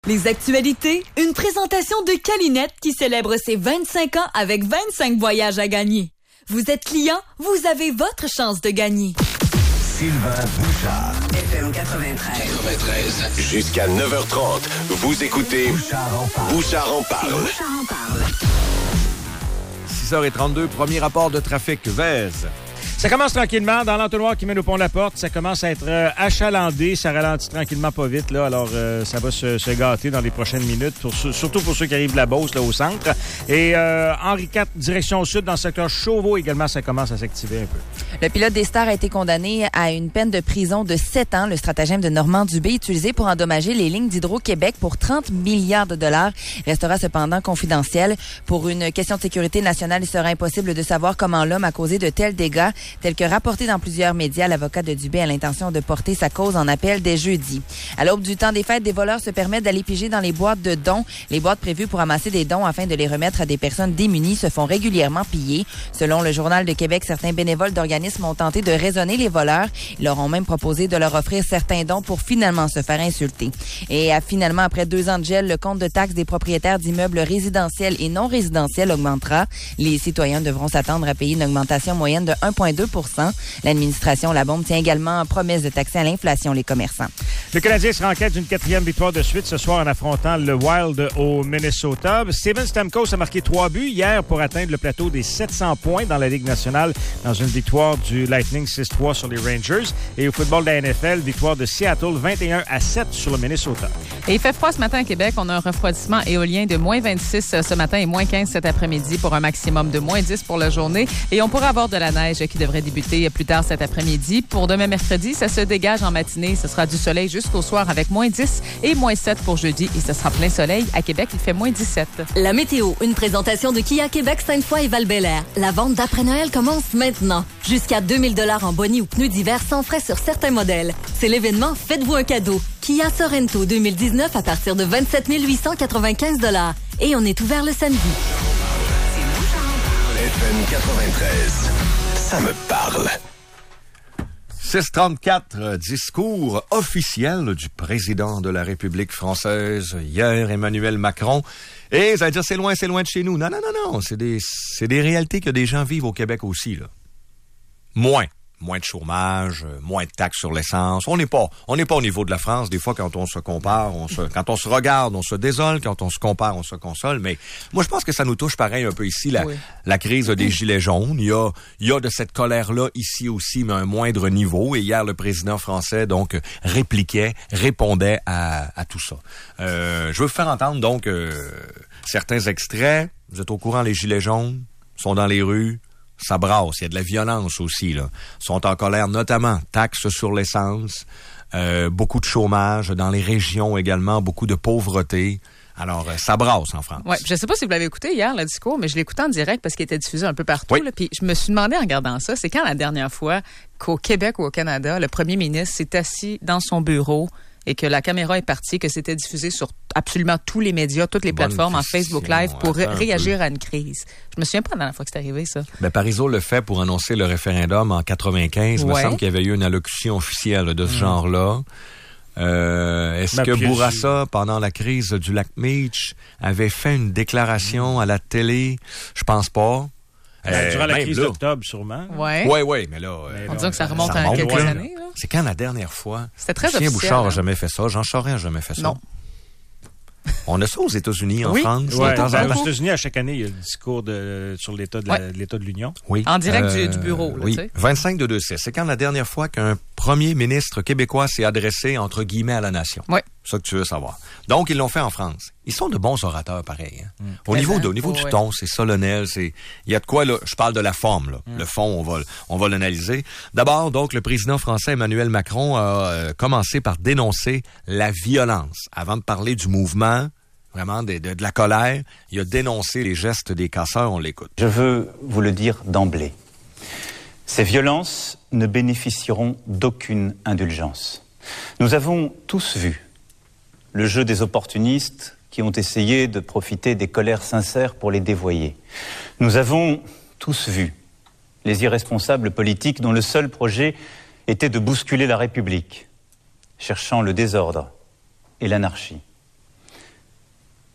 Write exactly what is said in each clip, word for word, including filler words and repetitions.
Les actualités, une présentation de Calinette qui célèbre ses vingt-cinq ans avec vingt-cinq voyages à gagner. Vous êtes client, vous avez votre chance de gagner. Sylvain Bouchard. F M quatre-vingt-treize. quatre-vingt-treize. Jusqu'à neuf heures trente, vous écoutez Bouchard en parle. Bouchard en parle. Bouchard en parle. six heures trente-deux, premier rapport de trafic, Vez. Ça commence tranquillement dans l'entonnoir qui mène au pont de la Porte. Ça commence à être euh, achalandé. Ça ralentit tranquillement, pas vite. Là. Alors, euh, ça va se, se gâter dans les prochaines minutes, pour, surtout pour ceux qui arrivent de la Beauce, là, au centre. Et euh, Henri quatre, direction sud, dans le secteur Chauveau également, ça commence à s'activer un peu. Le pilote des Stars a été condamné à une peine de prison de sept ans. Le stratagème de Normand Dubé, utilisé pour endommager les lignes d'Hydro-Québec pour trente milliards de dollars, restera cependant confidentiel. Pour une question de sécurité nationale, il sera impossible de savoir comment l'homme a causé de tels dégâts. Tel que rapporté dans plusieurs médias, l'avocat de Dubé a l'intention de porter sa cause en appel dès jeudi. À l'aube du temps des fêtes, des voleurs se permettent d'aller piger dans les boîtes de dons. Les boîtes prévues pour amasser des dons afin de les remettre à des personnes démunies se font régulièrement piller. Selon le Journal de Québec, certains bénévoles d'organismes ont tenté de raisonner les voleurs. Ils leur ont même proposé de leur offrir certains dons pour finalement se faire insulter. Et à, finalement, après deux ans de gel, le compte de taxes des propriétaires d'immeubles résidentiels et non résidentiels augmentera. Les citoyens devront s'attendre à payer une augmentation moyenne de un virgule deux pour cent. L'administration La Bombe tient également en promesse de taxer à l'inflation les commerçants. Le Canadien sera en quête d'une quatrième victoire de suite ce soir en affrontant le Wild au Minnesota. Steven Stamkos a marqué trois buts hier pour atteindre le plateau des sept cents points dans la Ligue nationale dans une victoire du Lightning six trois sur les Rangers. Et au football de la N F L, victoire de Seattle vingt et un à sept sur le Minnesota. Et il fait froid ce matin à Québec. On a un refroidissement éolien de moins vingt-six ce matin et moins quinze cet après-midi pour un maximum de moins dix pour la journée. Et on pourrait avoir de la neige qui devrait débuter plus tard cet après-midi. Pour demain mercredi, ça se dégage en matinée. Ce sera du soleil jusqu'au soir avec moins dix et moins sept pour jeudi. Et ce sera plein soleil. À Québec, il fait moins dix-sept. La météo, une présentation de Kia Québec, Sainte-Foy et Val-Bélair. La vente d'après-Noël commence maintenant. Jusqu'à deux mille dollars en boni ou pneus d'hiver sans frais sur certains modèles. C'est l'événement Faites-vous un cadeau. Kia Sorento deux mille dix-neuf à partir de vingt-sept mille huit cent quatre-vingt-quinze dollars. Et on est ouvert le samedi. F M quatre-vingt-treize. Ça me parle. six trente-quatre, discours officiel du président de la République française, hier, Emmanuel Macron. Et ça veut dire, c'est loin, c'est loin de chez nous. Non, non, non, non, c'est des, c'est des réalités que des gens vivent au Québec aussi, là. Moins. Moins de chômage, moins de taxes sur l'essence. On n'est pas, on n'est pas au niveau de la France. Des fois, quand on se compare, on se, quand on se regarde, on se désole. Quand on se compare, on se console. Mais moi, je pense que ça nous touche pareil un peu ici, la, oui. la crise des gilets jaunes. Il y a, il y a de cette colère-là ici aussi, mais à un moindre niveau. Et hier, le président français, donc, répliquait, répondait à, à tout ça. Euh, je veux vous faire entendre, donc, euh, certains extraits. Vous êtes au courant, les gilets jaunes sont dans les rues. Ça brasse, il y a de la violence aussi, là. Ils sont en colère, notamment, taxes sur l'essence, euh, beaucoup de chômage dans les régions également, beaucoup de pauvreté. Alors, euh, ça brasse en France. Ouais, je sais pas si vous l'avez écouté hier, le discours, mais je l'ai écouté en direct parce qu'il était diffusé un peu partout. Oui. Là, puis je me suis demandé en regardant ça, c'est quand la dernière fois qu'au Québec ou au Canada, le premier ministre s'est assis dans son bureau et que la caméra est partie, que c'était diffusé sur absolument tous les médias, toutes les plateformes, en Facebook Live, pour ré- réagir à une crise. Je me souviens pas de la dernière fois que c'est arrivé, ça. Ben, Parizeau le fait pour annoncer le référendum en quatre-vingt-quinze. Il ouais. me semble qu'il y avait eu une allocution officielle de ce mmh. genre-là. Euh, est-ce ben, que Bourassa, pendant la crise du lac Meech, avait fait une déclaration mmh. à la télé? Je pense pas. Euh, Durant la crise là. d'octobre, sûrement. Oui, oui, oui, mais là... Mais on dirait que ça remonte, ça remonte à quelques là. années. Là. C'est quand la dernière fois? C'était très officiel. officiel. Bouchard n'a hein? jamais fait ça. Jean Charest n'a jamais fait ça. Non. On a ça aux États-Unis, en oui. France. Ouais, temps aux États-Unis, à chaque année, il y a le discours de, sur l'état de, la, ouais. de l'État de l'Union. Oui. En direct euh, du, du bureau. Là, oui. tu sais. vingt-cinq de deux six. C'est quand la dernière fois qu'un premier ministre québécois s'est adressé, entre guillemets, à la nation. Oui. C'est ça que tu veux savoir. Donc, ils l'ont fait en France. Ils sont de bons orateurs, pareil. Hein? Mm. Au Très niveau, bien. de, au niveau oh, du ouais. ton, c'est solennel. C'est, il y a de quoi, là. Je parle de la forme, là. Mm. Le fond, on va, on va l'analyser. D'abord, donc, le président français Emmanuel Macron a euh, commencé par dénoncer la violence. Avant de parler du mouvement, vraiment de, de, de la colère, il a dénoncé les gestes des casseurs. On l'écoute. Je veux vous le dire d'emblée. Ces violences ne bénéficieront d'aucune indulgence. Nous avons tous vu le jeu des opportunistes qui ont essayé de profiter des colères sincères pour les dévoyer. Nous avons tous vu les irresponsables politiques dont le seul projet était de bousculer la République, cherchant le désordre et l'anarchie.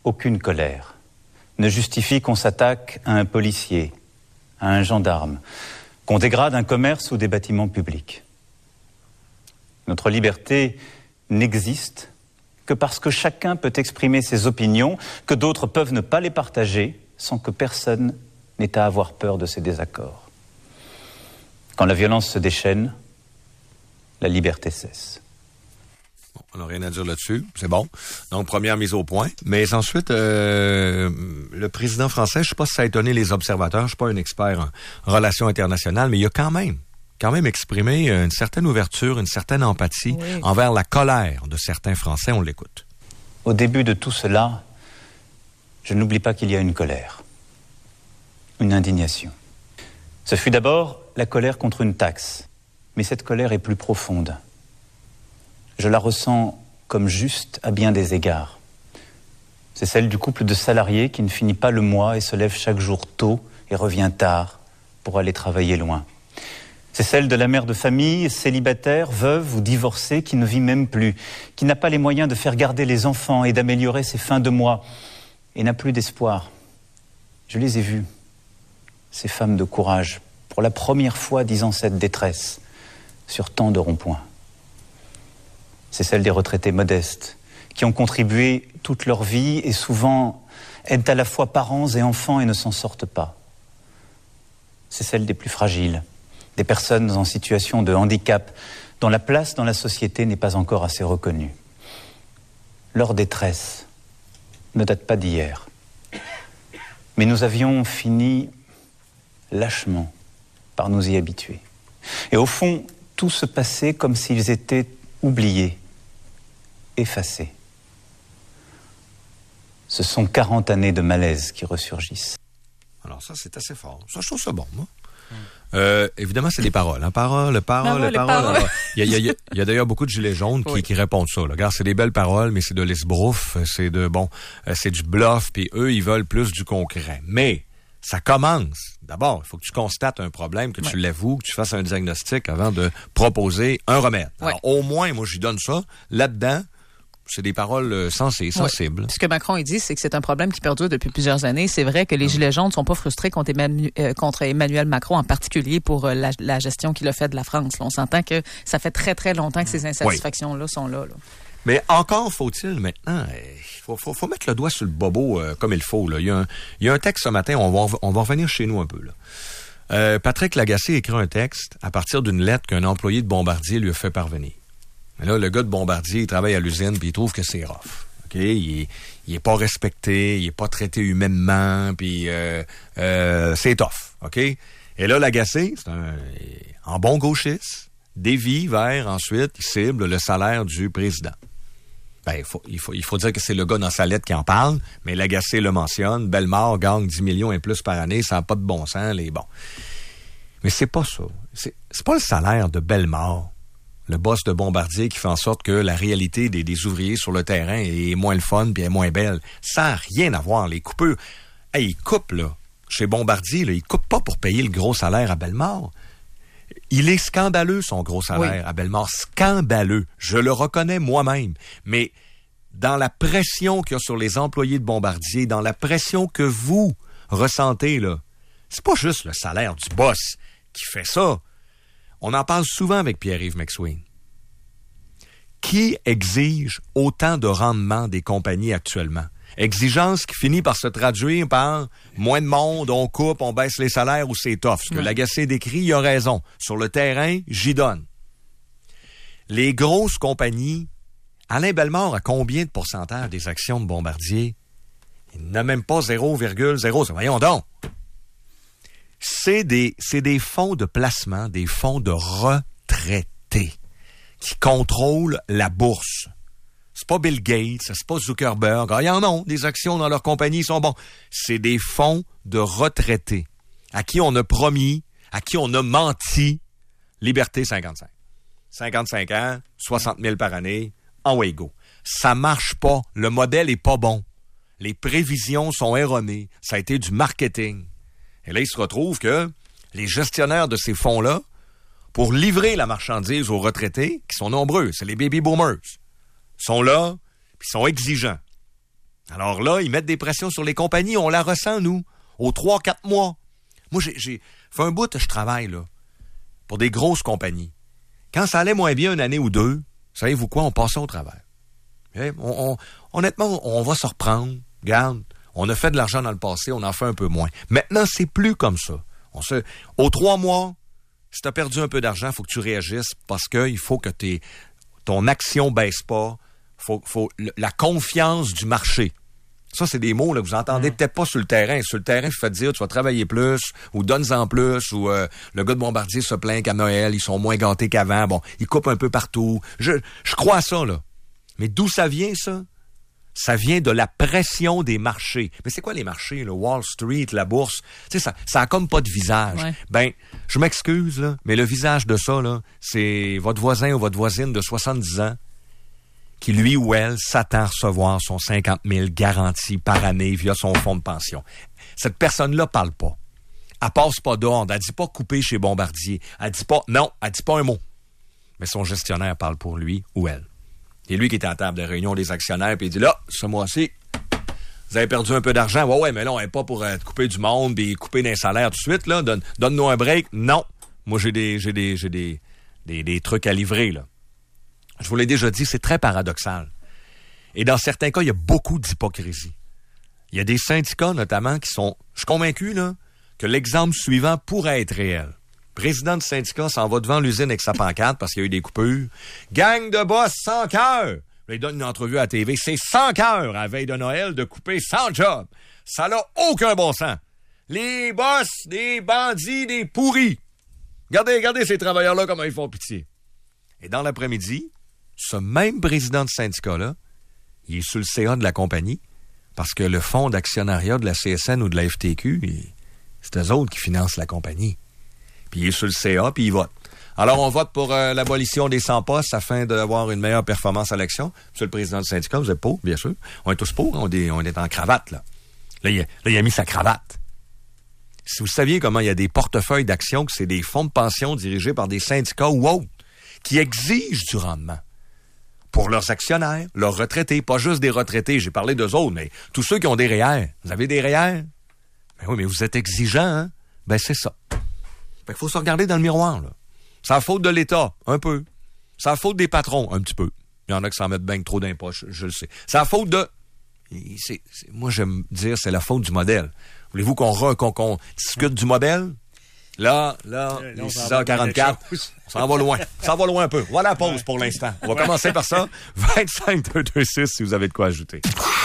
aucune colère ne justifie qu'on s'attaque à un policier, à un gendarme, qu'on dégrade un commerce ou des bâtiments publics. Notre liberté n'existe que parce que chacun peut exprimer ses opinions, que d'autres peuvent ne pas les partager, sans que personne n'ait à avoir peur de ses désaccords. Quand la violence se déchaîne, la liberté cesse. Bon, on n'a rien à dire là-dessus, c'est bon. Donc, première mise au point. Mais ensuite, euh, le président français, je ne sais pas si ça a étonné les observateurs, je ne suis pas un expert en relations internationales, mais il a quand même, quand même exprimé une certaine ouverture, une certaine empathie oui. envers la colère de certains Français. On l'écoute. Au début de tout cela, je n'oublie pas qu'il y a une colère, une indignation. Ce fut d'abord la colère contre une taxe, mais cette colère est plus profonde. Je la ressens comme juste à bien des égards. C'est celle du couple de salariés qui ne finit pas le mois et se lève chaque jour tôt et revient tard pour aller travailler loin. C'est celle de la mère de famille, célibataire, veuve ou divorcée, qui ne vit même plus, qui n'a pas les moyens de faire garder les enfants et d'améliorer ses fins de mois, et n'a plus d'espoir. Je les ai vues, ces femmes de courage, pour la première fois disant cette détresse, sur tant de ronds-points. C'est celle des retraités modestes, qui ont contribué toute leur vie et souvent aident à la fois parents et enfants et ne s'en sortent pas. C'est celle des plus fragiles, des personnes en situation de handicap, dont la place dans la société n'est pas encore assez reconnue. Leur détresse ne date pas d'hier. Mais nous avions fini lâchement par nous y habituer. Et au fond, tout se passait comme s'ils étaient oubliés, effacés. Ce sont quarante années de malaise qui ressurgissent. Alors ça, c'est assez fort. Ça, je trouve ça bon, moi. Euh, évidemment, c'est des paroles. Hein? Paroles, paroles, non, paroles. Il y a, y a, y a d'ailleurs beaucoup de gilets jaunes qui, oui. qui répondent ça. Là. Regarde, c'est des belles paroles, mais c'est de l'esbrouf, c'est de bon, c'est du bluff, puis eux, ils veulent plus du concret. Mais ça commence. D'abord, il faut que tu constates un problème, que tu ouais. l'avoues, que tu fasses un diagnostic avant de proposer un remède. Ouais. Alors, au moins, moi, j'y donne ça. Là-dedans, c'est des paroles sensées, sensibles. Oui. Ce que Macron il dit, c'est que c'est un problème qui perdure depuis plusieurs années. C'est vrai que les Gilets jaunes ne sont pas frustrés contre, Emmanuel, euh, contre Emmanuel Macron, en particulier pour euh, la, la gestion qu'il a faite de la France. Là, on s'entend que ça fait très, très longtemps que ces insatisfactions-là oui. sont là, là. Mais encore faut-il maintenant, il faut, faut, faut mettre le doigt sur le bobo euh, comme il faut. Là. Il y a un, il y a un texte ce matin, on va, on va revenir chez nous un peu. Là. Euh, Patrick Lagacé écrit un texte à partir d'une lettre qu'un employé de Bombardier lui a fait parvenir. Mais là, le gars de Bombardier, il travaille à l'usine, puis il trouve que c'est rough. OK? Il est, il est pas respecté, il est pas traité humainement, puis euh, euh, c'est tough. OK? Et là, Lagacé, c'est un en bon gauchiste, dévie vers, ensuite, il cible le salaire du président. Ben, il faut, il faut, il faut dire que c'est le gars dans sa lettre qui en parle, mais Lagacé le mentionne. Bellemare gagne dix millions et plus par année, ça n'a pas de bon sens, les bons. Mais c'est pas ça. C'est, c'est pas le salaire de Bellemare, le boss de Bombardier, qui fait en sorte que la réalité des, des ouvriers sur le terrain est moins le fun puis est moins belle. Ça n'a rien à voir. Les coupeurs, hey, ils coupent, là. Chez Bombardier, là, ils coupent pas pour payer le gros salaire à Bellemare. Il est scandaleux, son gros salaire oui. à Bellemare. Scandaleux. Je le reconnais moi-même. Mais dans la pression qu'il y a sur les employés de Bombardier, dans la pression que vous ressentez, là, c'est pas juste le salaire du boss qui fait ça. On en parle souvent avec Pierre-Yves McSween. Qui exige autant de rendement des compagnies actuellement? Exigence qui finit par se traduire par moins de monde, on coupe, on baisse les salaires ou c'est tough. Ce que ouais. Lagacé décrit, il a raison. Sur le terrain, j'y donne. Les grosses compagnies, Alain Bellemare a combien de pourcentage des actions de Bombardier? Il n'a même pas zéro virgule zéro. Voyons donc. C'est des, c'est des fonds de placement, des fonds de retraités qui contrôlent la bourse. C'est pas Bill Gates, c'est pas Zuckerberg. Ah, il y en a, des actions dans leur compagnie, ils sont bons. C'est des fonds de retraités à qui on a promis, à qui on a menti, liberté cinquante-cinq. cinquante-cinq ans, soixante mille par année, en way go. Ça marche pas, le modèle est pas bon. Les prévisions sont erronées, ça a été du marketing. Et là, il se retrouve que les gestionnaires de ces fonds-là, pour livrer la marchandise aux retraités, qui sont nombreux, c'est les baby boomers, sont là, puis sont exigeants. Alors là, ils mettent des pressions sur les compagnies. On la ressent, nous, aux trois quatre mois. Moi, j'ai, j'ai fait un bout, je travaille, là, pour des grosses compagnies. Quand ça allait moins bien une année ou deux, savez-vous quoi? On passait au travers. Okay? On, on, honnêtement, on va se reprendre. Regarde, on a fait de l'argent dans le passé, on en fait un peu moins. Maintenant, c'est plus comme ça. On se, aux trois mois, si tu as perdu un peu d'argent, il faut que tu réagisses parce qu'il faut que t'es, ton action baisse pas. Faut, faut la confiance du marché. Ça, c'est des mots là, que vous entendez mmh. peut-être pas sur le terrain. Sur le terrain, je fais dire, tu vas travailler plus, ou donne-en plus, ou euh, le gars de Bombardier se plaint qu'à Noël, ils sont moins gâtés qu'avant. Bon, ils coupent un peu partout. Je, je crois à ça, là. Mais d'où ça vient, ça? Ça vient de la pression des marchés. Mais c'est quoi les marchés, là? Wall Street, la bourse? Tu sais, ça, ça a comme pas de visage. Ouais. Ben, je m'excuse, là, mais le visage de ça, là, c'est votre voisin ou votre voisine de soixante-dix ans qui, lui ou elle, s'attend à recevoir son cinquante mille garanti par année via son fonds de pension. Cette personne-là parle pas. Elle passe pas d'ordre. Elle dit pas couper chez Bombardier. Elle dit pas, non, elle dit pas un mot. Mais son gestionnaire parle pour lui ou elle. Et lui qui est à la table de réunion des actionnaires, puis il dit, là, ce mois-ci, vous avez perdu un peu d'argent. Ouais, ouais, mais là, on n'est pas pour euh, couper du monde et couper d'un salaire tout de suite, là. Donne, donne-nous un break. Non. Moi, j'ai des, j'ai des, j'ai des, des, des trucs à livrer, là. Je vous l'ai déjà dit, c'est très paradoxal. Et dans certains cas, il y a beaucoup d'hypocrisie. Il y a des syndicats, notamment, qui sont... Je suis convaincu, là, que l'exemple suivant pourrait être réel. Le président du syndicat s'en va devant l'usine avec sa pancarte parce qu'il y a eu des coupures. Gang de boss sans cœur! Il donne une entrevue à la T V. C'est sans cœur, à la veille de Noël, de couper sans job. Ça n'a aucun bon sens. Les boss, des bandits, des pourris. Regardez, regardez ces travailleurs-là, comment ils font pitié. Et dans l'après-midi, ce même président de syndicat-là, il est sur le C A de la compagnie parce que le fonds d'actionnariat de la C S N ou de la F T Q, il, c'est eux autres qui financent la compagnie. Puis il est sur le C A, puis il vote. Alors, on vote pour euh, l'abolition des cent postes afin d'avoir une meilleure performance à l'élection. Monsieur le président du syndicat, vous êtes pour, bien sûr. On est tous pour, on est, on est en cravate, là. Là il, a, là, il a mis sa cravate. Si vous saviez comment il y a des portefeuilles d'actions, que c'est des fonds de pension dirigés par des syndicats ou autres, qui exigent du rendement pour leurs actionnaires, leurs retraités, pas juste des retraités, j'ai parlé d'eux autres, mais tous ceux qui ont des R E E R. Vous avez des R E E R? Ben oui, mais vous êtes exigeants, hein? Ben c'est ça. Fait qu'il faut se regarder dans le miroir, là. C'est la faute de l'État, un peu. C'est la faute des patrons, un petit peu. Il y en a qui s'en mettent bien trop dans les poches, je, je le sais. C'est la faute de... C'est, c'est, moi, j'aime dire c'est la faute du modèle. Voulez-vous qu'on, re, qu'on, qu'on discute du modèle? Là, là, euh, non, six heures quarante-quatre, ça en va loin. Ça en va loin un peu. Voilà la pause pour l'instant. On va ouais. commencer par ça. vingt-cinq deux deux six si vous avez de quoi ajouter.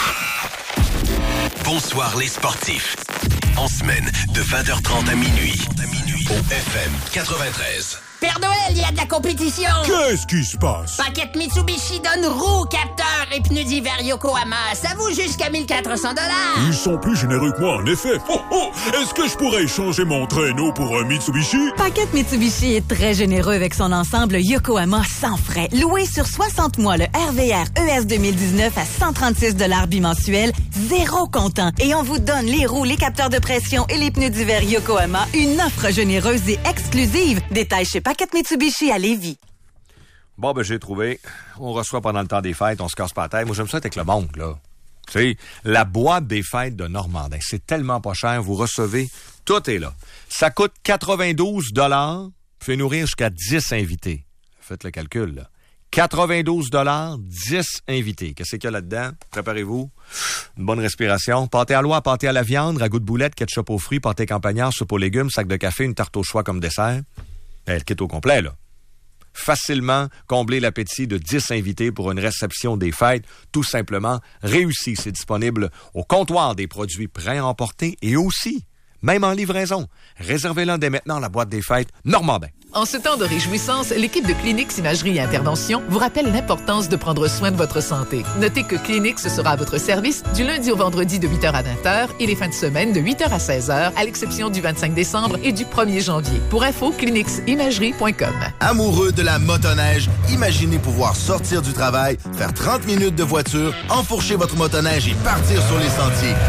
Bonsoir les sportifs. En semaine, de vingt heures trente à minuit. À minuit. Au F M quatre-vingt-treize. Père Noël, il y a de la compétition! Qu'est-ce qui se passe? Paquette Mitsubishi donne roues, capteurs et pneus d'hiver Yokohama. Ça vaut jusqu'à mille quatre cents dollars. Ils sont plus généreux que moi, en effet. Oh, oh! Est-ce que je pourrais échanger mon traîneau pour un Mitsubishi? Paquette Mitsubishi est très généreux avec son ensemble Yokohama sans frais. Loué sur soixante mois, le R V R E S deux mille dix-neuf à cent trente-six dollars bimensuel, zéro comptant. Et on vous donne les roues, les capteurs de pression et les pneus d'hiver Yokohama. Une offre généreuse et exclusive. Détails chez Paquette Mitsubishi à Lévis. Bon, ben, j'ai trouvé. On reçoit pendant le temps des fêtes, on se casse pas la tête. Moi, j'aime ça avec le monde, là. Tu sais, la boîte des fêtes de Normandin, c'est tellement pas cher. Vous recevez, tout est là. Ça coûte quatre-vingt-douze dollars, fait nourrir jusqu'à dix invités. Faites le calcul, là. quatre-vingt-douze dollars, dix invités. Qu'est-ce qu'il y a là-dedans? Préparez-vous. Une bonne respiration. Pâté à l'oie, pâté à la viande, ragoût de boulettes, ketchup aux fruits, pâté campagnard, soupe aux légumes, sac de café, une tarte au choix comme dessert. Ben, le kit au complet, là. Facilement combler l'appétit de dix invités pour une réception des fêtes. Tout simplement réussi. C'est disponible au comptoir des produits prêts à emporter et aussi, même en livraison. Réservez-le dès maintenant la boîte des fêtes Normandin. En ce temps de réjouissance, l'équipe de Clinix Imagerie et Intervention vous rappelle l'importance de prendre soin de votre santé. Notez que Clinix sera à votre service du lundi au vendredi de huit heures à vingt heures et les fins de semaine de huit heures à seize heures, à l'exception du vingt-cinq décembre et du premier janvier. Pour info, clinix imagerie point com. Amoureux de la motoneige, imaginez pouvoir sortir du travail, faire trente minutes de voiture, enfourcher votre motoneige et partir sur les sentiers.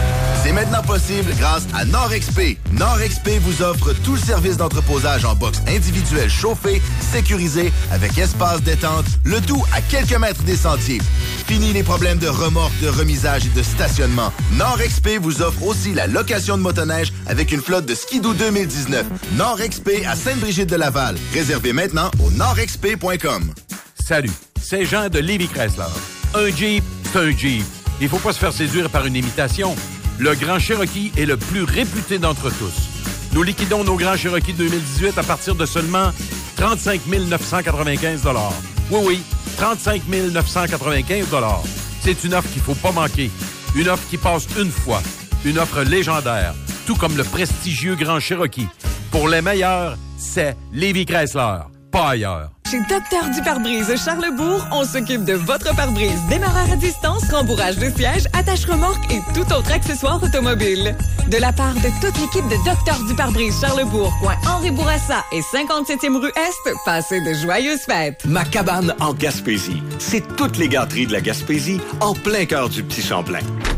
C'est maintenant possible grâce à NordXP. NordXP vous offre tout le service d'entreposage en box individuel chauffé, sécurisé, avec espace détente, le tout à quelques mètres des sentiers. Fini les problèmes de remorque, de remisage et de stationnement. NordXP vous offre aussi la location de motoneige avec une flotte de Skidoo deux mille dix-neuf. NordXP à Sainte-Brigitte-de-Laval. Réservez maintenant au nord x p point com. Salut, c'est Jean de Lévis Chrysler. Un Jeep, c'est un Jeep. Il faut pas se faire séduire par une imitation. Le Grand Cherokee est le plus réputé d'entre tous. Nous liquidons nos Grands Cherokee deux mille dix-huit à partir de seulement trente-cinq mille neuf cent quatre-vingt-quinze dollars. Oui, oui, trente-cinq mille neuf cent quatre-vingt-quinze dollars. C'est une offre qu'il faut pas manquer. Une offre qui passe une fois. Une offre légendaire, tout comme le prestigieux Grand Cherokee. Pour les meilleurs, c'est Lévis Chrysler, pas ailleurs. Chez Docteur du pare-brise Charlesbourg, on s'occupe de votre pare-brise. Démarrage à distance, rembourrage de siège, attache remorque et tout autre accessoire automobile. De la part de toute l'équipe de Docteur du pare-brise Charlesbourg, coin Henri Bourassa et cinquante-septième rue Est, passez de joyeuses fêtes. Ma cabane en Gaspésie. C'est toutes les gâteries de la Gaspésie en plein cœur du Petit Champlain.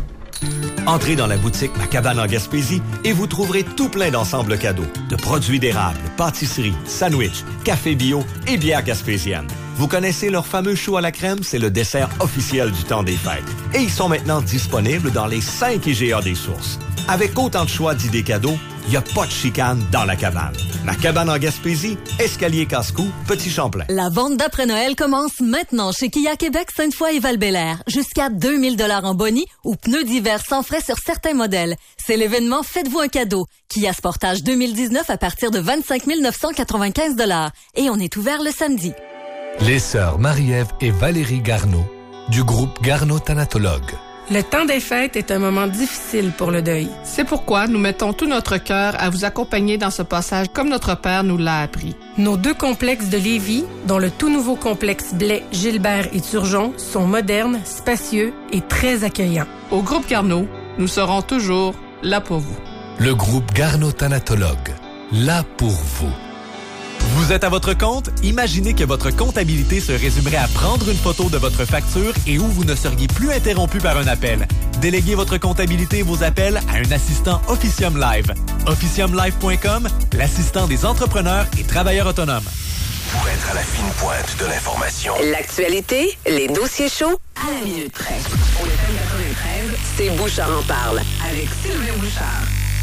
Entrez dans la boutique Ma Cabane en Gaspésie et vous trouverez tout plein d'ensembles cadeaux, de produits d'érable, pâtisseries, sandwichs, café bio et bières gaspésiennes. Vous connaissez leur fameux chou à la crème? C'est le dessert officiel du temps des fêtes. Et ils sont maintenant disponibles dans les cinq I G A des sources. Avec autant de choix d'idées cadeaux, il n'y a pas de chicane dans la cabane. Ma Cabane en Gaspésie, Escalier Casse-Cou, Petit Champlain. La vente d'après-Noël commence maintenant chez Kia Québec, Sainte-Foy et Val-Bélair. Jusqu'à deux mille dollars en boni ou pneus d'hiver sans frais sur certains modèles. C'est l'événement Faites-vous un cadeau. Kia Sportage deux mille dix-neuf à partir de vingt-cinq mille neuf cent quatre-vingt-quinze dollars. Et on est ouvert le samedi. Les sœurs Marie-Ève et Valérie Garneau, du groupe Garneau Thanatologue. Le temps des fêtes est un moment difficile pour le deuil. C'est pourquoi nous mettons tout notre cœur à vous accompagner dans ce passage comme notre père nous l'a appris. Nos deux complexes de Lévis, dont le tout nouveau complexe Blais, Gilbert et Turgeon, sont modernes, spacieux et très accueillants. Au groupe Garneau, nous serons toujours là pour vous. Le groupe Garneau Thanatologue, là pour vous. Vous êtes à votre compte? Imaginez que votre comptabilité se résumerait à prendre une photo de votre facture et où vous ne seriez plus interrompu par un appel. Déléguez votre comptabilité et vos appels à un assistant Officium Live. officium live point com, l'assistant des entrepreneurs et travailleurs autonomes. Pour être à la fine pointe de l'information. L'actualité, les dossiers chauds, à la minute près. Au F M quatre-vingt-treize, c'est Bouchard en parle, avec Sylvain Bouchard.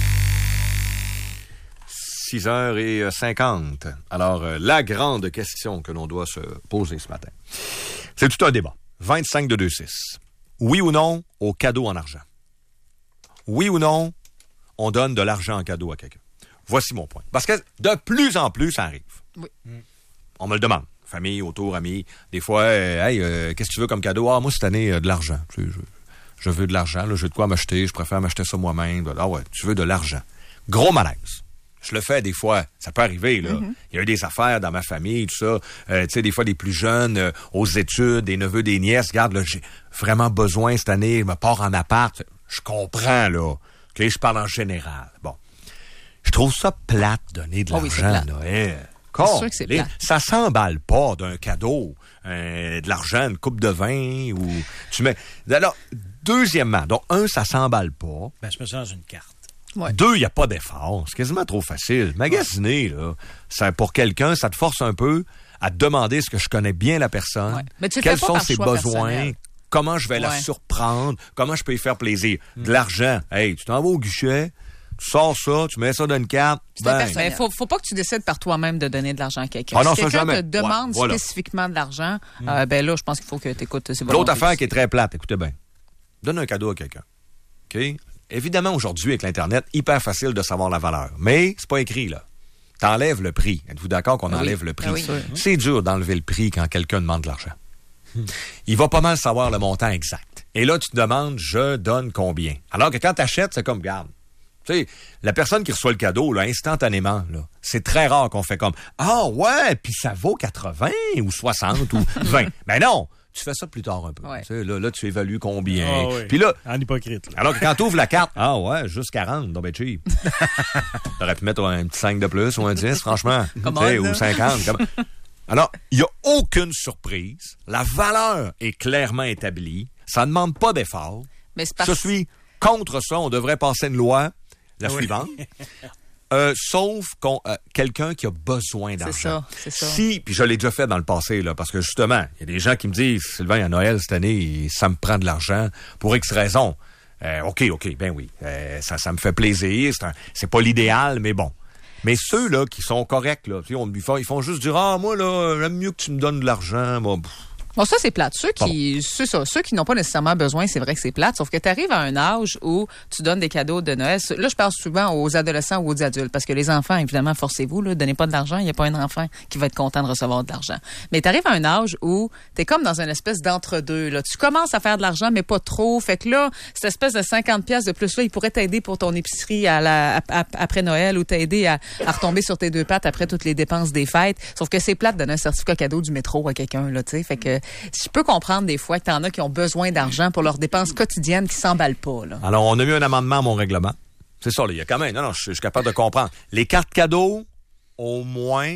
six heures cinquante. Alors, euh, la grande question que l'on doit se poser ce matin, c'est tout un débat. vingt-cinq de deux six. Oui ou non au cadeau en argent? Oui ou non, on donne de l'argent en cadeau à quelqu'un? Voici mon point. Parce que de plus en plus, ça arrive. Oui. On me le demande. Famille, autour, amis. Des fois, euh, hey, euh, qu'est-ce que tu veux comme cadeau? Ah, moi, cette année, euh, de l'argent. Tu sais, je, je veux de l'argent. Là, j'ai de quoi m'acheter. Je préfère m'acheter ça moi-même. Ah ouais, tu veux de l'argent. Gros malaise. Je le fais des fois, ça peut arriver, là. Mm-hmm. Il y a eu des affaires dans ma famille, tout ça. Euh, tu sais, des fois, des plus jeunes, euh, aux études, des neveux, des nièces. Regarde, là, j'ai vraiment besoin cette année, je me pars en appart. Je comprends, là. OK, je parle en général. Bon. Je trouve ça plate, donner de oh l'argent, oui, Noël. C'est sûr que c'est plate. Ça s'emballe pas d'un cadeau, euh, de l'argent, une coupe de vin, ou tu mets... Alors, deuxièmement, donc, un, ça s'emballe pas. Ben, je me suis dans une carte. Ouais. Deux, il n'y a pas d'effort. C'est quasiment trop facile. Magasiner, là, ça, pour quelqu'un, ça te force un peu à te demander est-ce que je connais bien la personne, ouais. Mais tu quels le fais pas sont par ses choix besoins, personnel. Comment je vais ouais. la surprendre, comment je peux y faire plaisir. Mm. De l'argent, hey, tu t'en vas au guichet, tu sors ça, tu mets ça dans une carte. Ben, il faut, faut pas que tu décides par toi-même de donner de l'argent à quelqu'un. Ah non, si quelqu'un jamais. te demande ouais, voilà. spécifiquement de l'argent, mm. euh, ben là, je pense qu'il faut que tu écoutes ses volontés. L'autre affaire qui est très plate, écoutez bien. Donne un cadeau à quelqu'un. OK? Évidemment, aujourd'hui, avec l'Internet, hyper facile de savoir la valeur. Mais c'est pas écrit, là. T'enlèves le prix. Êtes-vous d'accord qu'on oui. enlève le prix? Oui. C'est dur d'enlever le prix quand quelqu'un demande de l'argent. Hmm. Il va pas mal savoir le montant exact. Et là, tu te demandes, je donne combien? Alors que quand t'achètes, c'est comme, garde. Tu sais, la personne qui reçoit le cadeau, là, instantanément, là, c'est très rare qu'on fait comme, ah ouais, puis ça vaut quatre-vingts ou soixante ou vingt. Ben non! Tu fais ça plus tard un peu. Ouais. Tu sais, là, là, tu évalues combien. Ah oui. Puis là, en hypocrite. Là. Alors que quand tu ouvres la carte, ah ouais, juste quarante, donc ben cheap. T'aurais pu mettre un petit cinq de plus ou un dix, franchement. Comment, ou cinquante. Comme... Alors, il n'y a aucune surprise. La valeur est clairement établie. Ça ne demande pas d'effort. Mais c'est parce... Je suis contre ça, on devrait passer une loi, la oui. suivante. Euh, sauf qu'on, euh, quelqu'un qui a besoin d'argent. C'est ça, c'est ça. Si, puis je l'ai déjà fait dans le passé, là, parce que justement, il y a des gens qui me disent, Sylvain, à Noël cette année, ça me prend de l'argent pour X raisons. Euh, OK, OK, ben oui, euh, ça, ça me fait plaisir, c'est, un, c'est pas l'idéal, mais bon. Mais ceux-là qui sont corrects, là, on, ils, font, ils font juste dire, ah, moi, là, j'aime mieux que tu me donnes de l'argent, moi. Bon, ça, c'est plate. Ceux qui, c'est ça, ceux qui n'ont pas nécessairement besoin, c'est vrai que c'est plate. Sauf que tu arrives à un âge où tu donnes des cadeaux de Noël. Là, je parle souvent aux adolescents ou aux adultes. Parce que les enfants, évidemment, forcez-vous, là, donnez pas de l'argent. Il n'y a pas un enfant qui va être content de recevoir de l'argent. Mais tu arrives à un âge où tu es comme dans une espèce d'entre-deux, là. Tu commences à faire de l'argent, mais pas trop. Fait que là, cette espèce de cinquante piastres de plus, là, il pourrait t'aider pour ton épicerie à la, à, à, après Noël ou t'aider à, à retomber sur tes deux pattes après toutes les dépenses des fêtes. Sauf que c'est plate de donner un certificat cadeau du métro à quelqu'un, là, tu sais. Fait que je peux comprendre des fois que t'en as qui ont besoin d'argent pour leurs dépenses quotidiennes qui s'emballent pas, là. Alors, on a mis un amendement à mon règlement. C'est ça, là, il y a quand même... Non, non, je, je suis capable de comprendre. Les cartes cadeaux, au moins,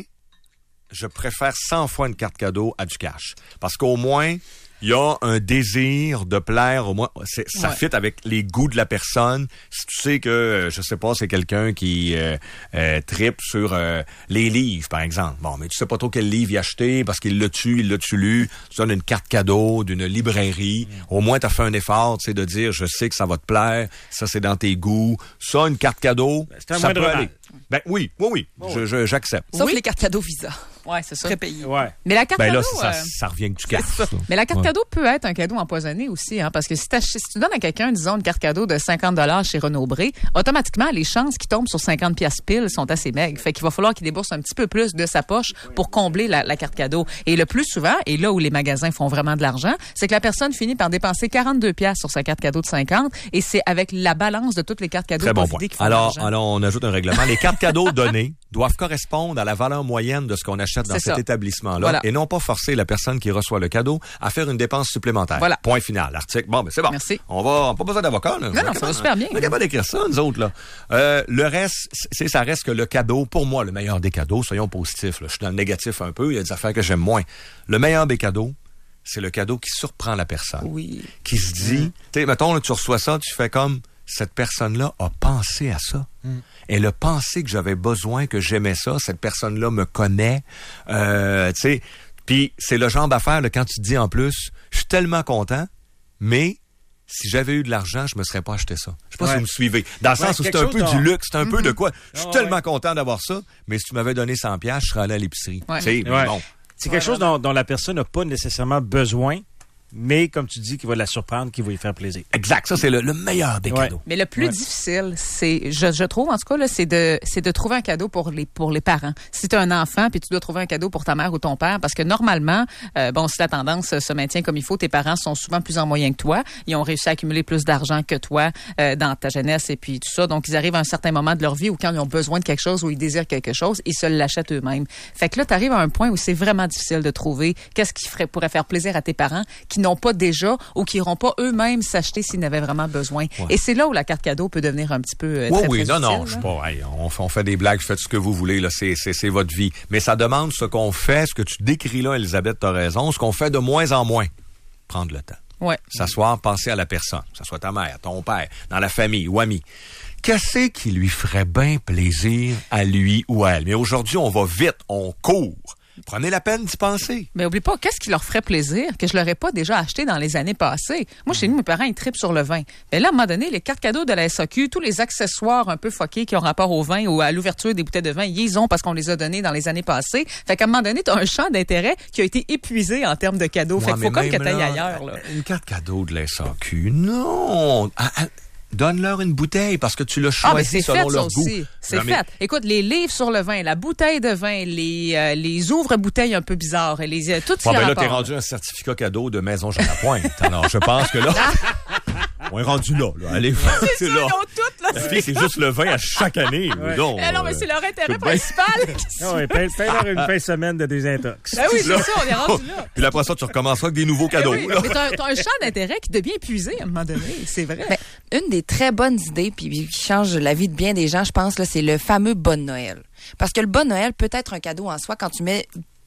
je préfère cent fois une carte cadeau à du cash. Parce qu'au moins, il y a un désir de plaire, au moins, c'est, ça ouais. fit avec les goûts de la personne. Si tu sais que, je sais pas, c'est quelqu'un qui euh, euh, tripe sur euh, les livres, par exemple. Bon, mais tu sais pas trop quel livre y acheter parce qu'il l'a tu, il l'a-tu lu. Tu donnes une carte cadeau d'une librairie. Mm. Au moins, t'as fait un effort, tu sais, de dire, je sais que ça va te plaire, ça c'est dans tes goûts. Ça, une carte cadeau, c'est un ça peut mal. aller. Ben oui, oui, oui, oh, je, je, j'accepte. Sauf oui. les cartes cadeaux Visa. Ouais, c'est ça. Prépayé. Ouais. Mais la carte ben cadeau, là, ça, euh, ça revient que tu casses. Mais la carte ouais. cadeau peut être un cadeau empoisonné aussi, hein, parce que si, si tu donnes à quelqu'un, disons, une carte cadeau de cinquante dollars chez Renaud-Bré, automatiquement, les chances qu'il tombe sur cinquante piastres pile sont assez maigres. Fait qu'il va falloir qu'il débourse un petit peu plus de sa poche pour combler la, la carte cadeau. Et le plus souvent, et là où les magasins font vraiment de l'argent, c'est que la personne finit par dépenser quarante-deux piastres sur sa carte cadeau de cinquante, et c'est avec la balance de toutes les cartes cadeaux Très bon point. Qu'ils font alors, alors, on ajoute un règlement. Les cartes cadeaux données doivent correspondre à la valeur moyenne de ce qu'on achète dans c'est cet ça. établissement-là Voilà. et non pas forcer la personne qui reçoit le cadeau à faire une dépense supplémentaire. Voilà. Point final. L'article, bon, ben c'est bon. Merci. On va, pas besoin d'avocat, là. Non, non, ça va super bien. On est capable d'écrire ça, nous autres, là. Euh, le reste, c'est, ça reste que le cadeau, pour moi, le meilleur des cadeaux, soyons positifs, là. Je suis dans le négatif un peu, il y a des affaires que j'aime moins. Le meilleur des cadeaux, c'est le cadeau qui surprend la personne. Oui. Qui se dit, mmh. tu sais, mettons, là, tu reçois ça, tu fais comme, cette personne-là a pensé à ça. Mm. Elle a pensé que j'avais besoin, que j'aimais ça. Cette personne-là me connaît. Euh, tu sais, puis c'est le genre d'affaire, là, quand tu te dis en plus, je suis tellement content, mais si j'avais eu de l'argent, je me serais pas acheté ça. Je sais pas ouais. si vous me suivez. Dans le ouais, sens où c'est un peu du luxe, c'est un mm-hmm. peu de quoi. Je suis oh, tellement ouais. content d'avoir ça, mais si tu m'avais donné cent piastres, je serais allé à l'épicerie. Ouais. Tu sais, ouais. bon. C'est quelque ouais, chose dont, dont la personne n'a pas nécessairement besoin, mais comme tu dis, qui va la surprendre, qui va lui faire plaisir. Exact, ça c'est le, le meilleur des ouais. cadeaux. Mais le plus ouais. difficile, c'est, je, je trouve en tout cas là, c'est de, c'est de trouver un cadeau pour les pour les parents. Si tu as un enfant, puis tu dois trouver un cadeau pour ta mère ou ton père, parce que normalement, euh, bon, si la tendance se maintient comme il faut, tes parents sont souvent plus en moyen que toi. Ils ont réussi à accumuler plus d'argent que toi euh, dans ta jeunesse et puis tout ça. Donc ils arrivent à un certain moment de leur vie où quand ils ont besoin de quelque chose ou ils désirent quelque chose, ils se l'achètent eux-mêmes. Fait que là, tu arrives à un point où c'est vraiment difficile de trouver qu'est-ce qui ferait pourrait faire plaisir à tes parents qui n'ont pas déjà ou qui n'iront pas eux-mêmes s'acheter s'ils n'avaient vraiment besoin. Ouais. Et c'est là où la carte cadeau peut devenir un petit peu euh, oui, très, oui, très non, utile, non, je sais pas. Hey, on, on fait des blagues, faites ce que vous voulez, là, c'est, c'est, c'est votre vie. Mais ça demande ce qu'on fait, ce que tu décris là, Elisabeth, t'as raison, ce qu'on fait de moins en moins. Prendre le temps. Ouais. S'asseoir, penser à la personne, que ce soit ta mère, ton père, dans la famille ou ami. Qu'est-ce qui lui ferait bien plaisir à lui ou à elle? Mais aujourd'hui, on va vite, on court. Prenez la peine d'y penser. Mais oublie pas, qu'est-ce qui leur ferait plaisir que je leur ai pas déjà acheté dans les années passées? Moi, chez nous, mes parents, ils tripent sur le vin. Mais là, à un moment donné, les cartes cadeaux de la S A Q, tous les accessoires un peu foqués qui ont rapport au vin ou à l'ouverture des bouteilles de vin, ils ont parce qu'on les a donnés dans les années passées. Fait qu'à un moment donné, tu as un champ d'intérêt qui a été épuisé en termes de cadeaux. Ouais, fait qu'il faut comme que tu ailles ailleurs. Là. Une carte cadeau de la S A Q, non! Ah, ah. Donne-leur une bouteille parce que tu l'as choisi ah, mais c'est selon fait, leur ça aussi. goût. C'est non, mais... fait. Écoute, les livres sur le vin, la bouteille de vin, les euh, les ouvre-bouteilles un peu bizarres, les euh, tout ce bon, qui ben là, rapport. T'es rendu un certificat cadeau de Maison Jean Lapointe. Alors, je pense que là, on est rendu là. là. Allez, c'est, c'est ça, là. Ils ont toutes, là. C'est, c'est juste le vin à chaque année. Ouais. Non, eh non, mais c'est leur intérêt principal. Non, ouais, paye, paye-leur une fin de semaine de désintox. Ben oui, c'est là. Ça, on est rendu là. Puis après ça, tu recommenceras avec des nouveaux cadeaux. Eh oui, mais t'as, t'as un champ d'intérêt qui devient épuisé à un moment donné. C'est vrai. Ben, une des très bonnes idées, puis qui change la vie de bien des gens, je pense, là, c'est le fameux Bon Noël. Parce que le Bon Noël peut être un cadeau en soi quand tu mets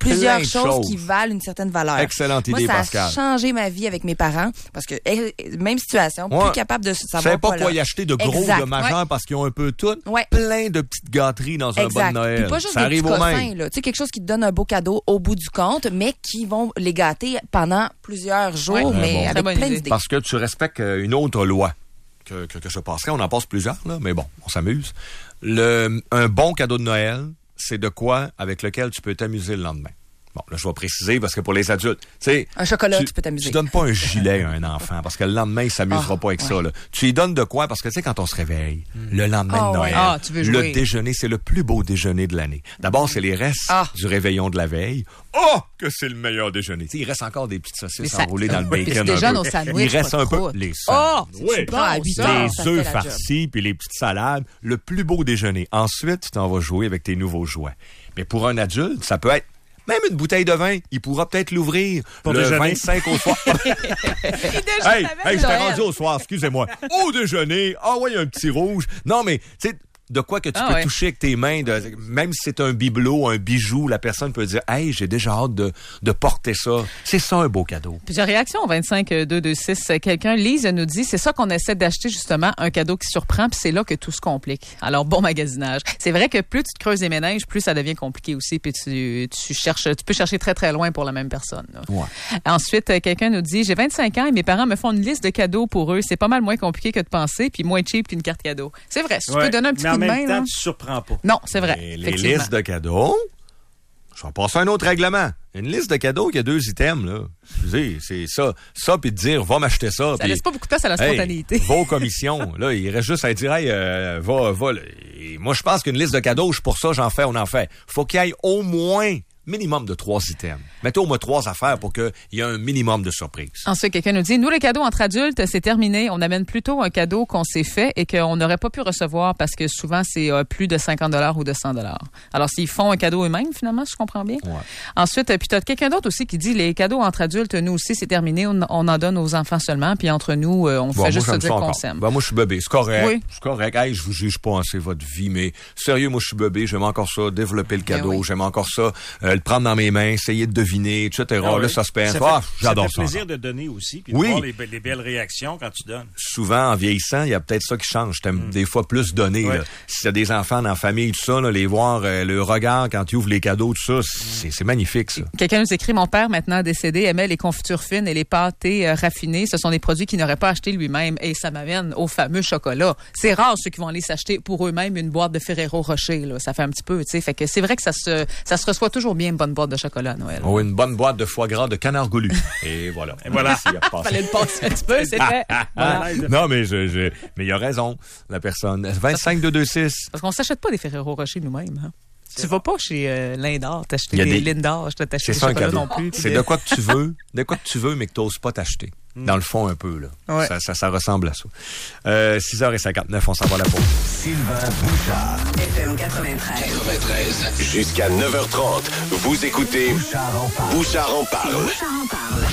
plusieurs Plein de choses, choses qui valent une certaine valeur. Excellente Moi, idée, ça Pascal. a changé ma vie avec mes parents parce que eh, même situation, Ouais. plus capable de Je savoir savais pas quoi, quoi là. y acheter de gros, Exact. de majeur, Ouais. parce qu'ils ont un peu tout. Ouais. Plein de petites gâteries dans un Exact. bon Noël. Puis pas juste ça des arrive petits au cossins, même. là. Tu sais, quelque chose qui te donne un beau cadeau au bout du compte, mais qui vont les gâter pendant plusieurs jours, Ouais. mais Ah bon. avec plein d'idées. Parce que tu respectes euh, une autre loi que, que, que je passerai. On en passe plusieurs, là, mais bon, on s'amuse. Le, un bon cadeau de Noël, c'est de quoi avec lequel tu peux t'amuser le lendemain. Bon, là, je vais préciser parce que pour les adultes, tu sais... Un chocolat, tu, tu peux t'amuser. Tu donnes pas un gilet à un enfant parce que le lendemain, il s'amusera Ah, pas avec ouais. ça. Là. Tu lui donnes de quoi? Parce que, tu sais, quand on se réveille, le lendemain Ah, de ouais. Noël, Ah, tu veux jouer. le déjeuner, c'est le plus beau déjeuner de l'année. D'abord, c'est les restes Ah. du réveillon de la veille. Oh, que c'est le meilleur déjeuner. Tu sais, il reste encore des petites saucisses Les sa- enroulées dans le Oui, bacon. puis un déjà, peu. nos sandwichs, Il reste pas de un peu croûte. les Oh, sandwichs. c'est bon, à huit Les heures, ça fait œufs la job. farcis puis les petites salades. Le plus beau déjeuner. Ensuite, tu t'en vas jouer avec tes nouveaux jouets. Mais pour un adulte, ça peut être même une bouteille de vin. Il pourra peut-être l'ouvrir Pour le déjeuner. vingt-cinq au soir. Hey, hey, j'étais rendu au soir, excusez-moi. Au déjeuner, ah ouais, un petit rouge. Non, mais, tu sais, de quoi que tu Ah peux ouais. toucher avec tes mains, de, même si c'est un bibelot, un bijou, la personne peut dire, hey, j'ai déjà hâte de, de porter ça. C'est ça un beau cadeau. Plusieurs réactions au vingt-cinq deux deux six. Quelqu'un, Lise, nous dit, c'est ça qu'on essaie d'acheter justement, un cadeau qui surprend, puis c'est là que tout se complique. Alors, bon magasinage. C'est vrai que plus tu te creuses les méninges, plus ça devient compliqué aussi, puis tu, tu cherches, tu peux chercher très très loin pour la même personne. Là. Ouais. Ensuite, euh, quelqu'un nous dit, j'ai vingt-cinq ans et mes parents me font une liste de cadeaux pour eux. C'est pas mal moins compliqué que de penser, puis moins cheap qu'une carte cadeau. C'est vrai. Si tu Ouais, peux donner un petit mais coup en de même main, temps, là. tu surprends pas. Non, c'est vrai. Et les effectivement. listes de cadeaux, je vais passer à un autre règlement. Une liste de cadeaux qui a deux items, là. Excusez, c'est ça. Ça, puis de dire, va m'acheter ça. Ça puis, laisse pas beaucoup de place à la hey, spontanéité. va aux commissions. Là, il reste juste à dire, hey, euh, va, va. là. Et moi, je pense qu'une liste de cadeaux, je suis pour ça, j'en fais, on en fait. Faut qu'il y ait au moins minimum de trois items. Mettez au moins trois affaires pour qu'il y ait un minimum de surprises. Ensuite, quelqu'un nous dit, nous, les cadeaux entre adultes, c'est terminé. On amène plutôt un cadeau qu'on s'est fait et qu'on n'aurait pas pu recevoir parce que souvent, c'est euh, plus de cinquante dollars ou de cent dollars. Alors, s'ils font un cadeau eux-mêmes, finalement, si je comprends bien. Ouais. Ensuite, euh, puis tu as quelqu'un d'autre aussi qui dit, les cadeaux entre adultes, nous aussi, c'est terminé. On, on en donne aux enfants seulement. Puis entre nous, euh, on Bon, fait moi, juste se j'aime dire ça qu'on encore. s'aime. Ben, moi, je suis bébé. C'est correct. Oui. C'est correct. Hey, je vous juge pas, hein, c'est votre vie, mais sérieux, moi, je suis bébé. J'aime encore ça, développer le cadeau. Ben oui. J'aime encore ça, euh, le prendre dans mes mains, essayer de deviner, et cetera. Ah le oui. suspense. Ça Ah, fait- j'adore Ça ça. fait plaisir de donner aussi, puis de Oui. voir les, be- les belles réactions quand tu donnes. Souvent, en vieillissant, il y a peut-être ça qui change. T'aimes des fois plus donner. Ouais. Là. S'il y a des enfants dans la famille, tout ça, là, les voir, euh, le regard quand ils ouvrent les cadeaux, tout ça, c'est, c'est magnifique, ça. Quelqu'un nous écrit, mon père, maintenant décédé, aimait les confitures fines et les pâtés euh, raffinés. Ce sont des produits qu'il n'aurait pas achetés lui-même. Et ça m'amène au fameux chocolat. C'est rare ceux qui vont aller s'acheter pour eux-mêmes une boîte de Ferrero Rocher. Là. Ça fait un petit peu, tu sais. Fait que c'est vrai que ça se, ça se reçoit toujours bien, une bonne boîte de chocolat à Noël. Oh, une bonne boîte de foie gras de canard goulu. Et voilà. Et voilà. Merci, il a passé. Fallait le passer un petit peu, c'est fait. Voilà. Non, mais je, je, mais il a raison, la personne. vingt-cinq deux deux six. Parce qu'on s'achète pas des Ferrero Rocher nous-mêmes. Hein. Tu vas pas chez euh, Lindor t'acheter Il y a des, des- Lindor, je t'achète C'est des ça un chocolats cadeau. non plus. puis C'est des- de quoi que tu veux, de quoi que tu veux, mais que tu n'oses pas t'acheter. Dans le fond, un peu, là. Ouais. Ça, ça, ça ressemble à ça. Euh, six heures cinquante-neuf, on s'en va à la pause. Sylvain Bouchard. F M quatre-vingt-treize. quatre-vingt-treize. Jusqu'à neuf heures trente, vous écoutez Bouchard en parle. Bouchard en parle. Bouchard en parle.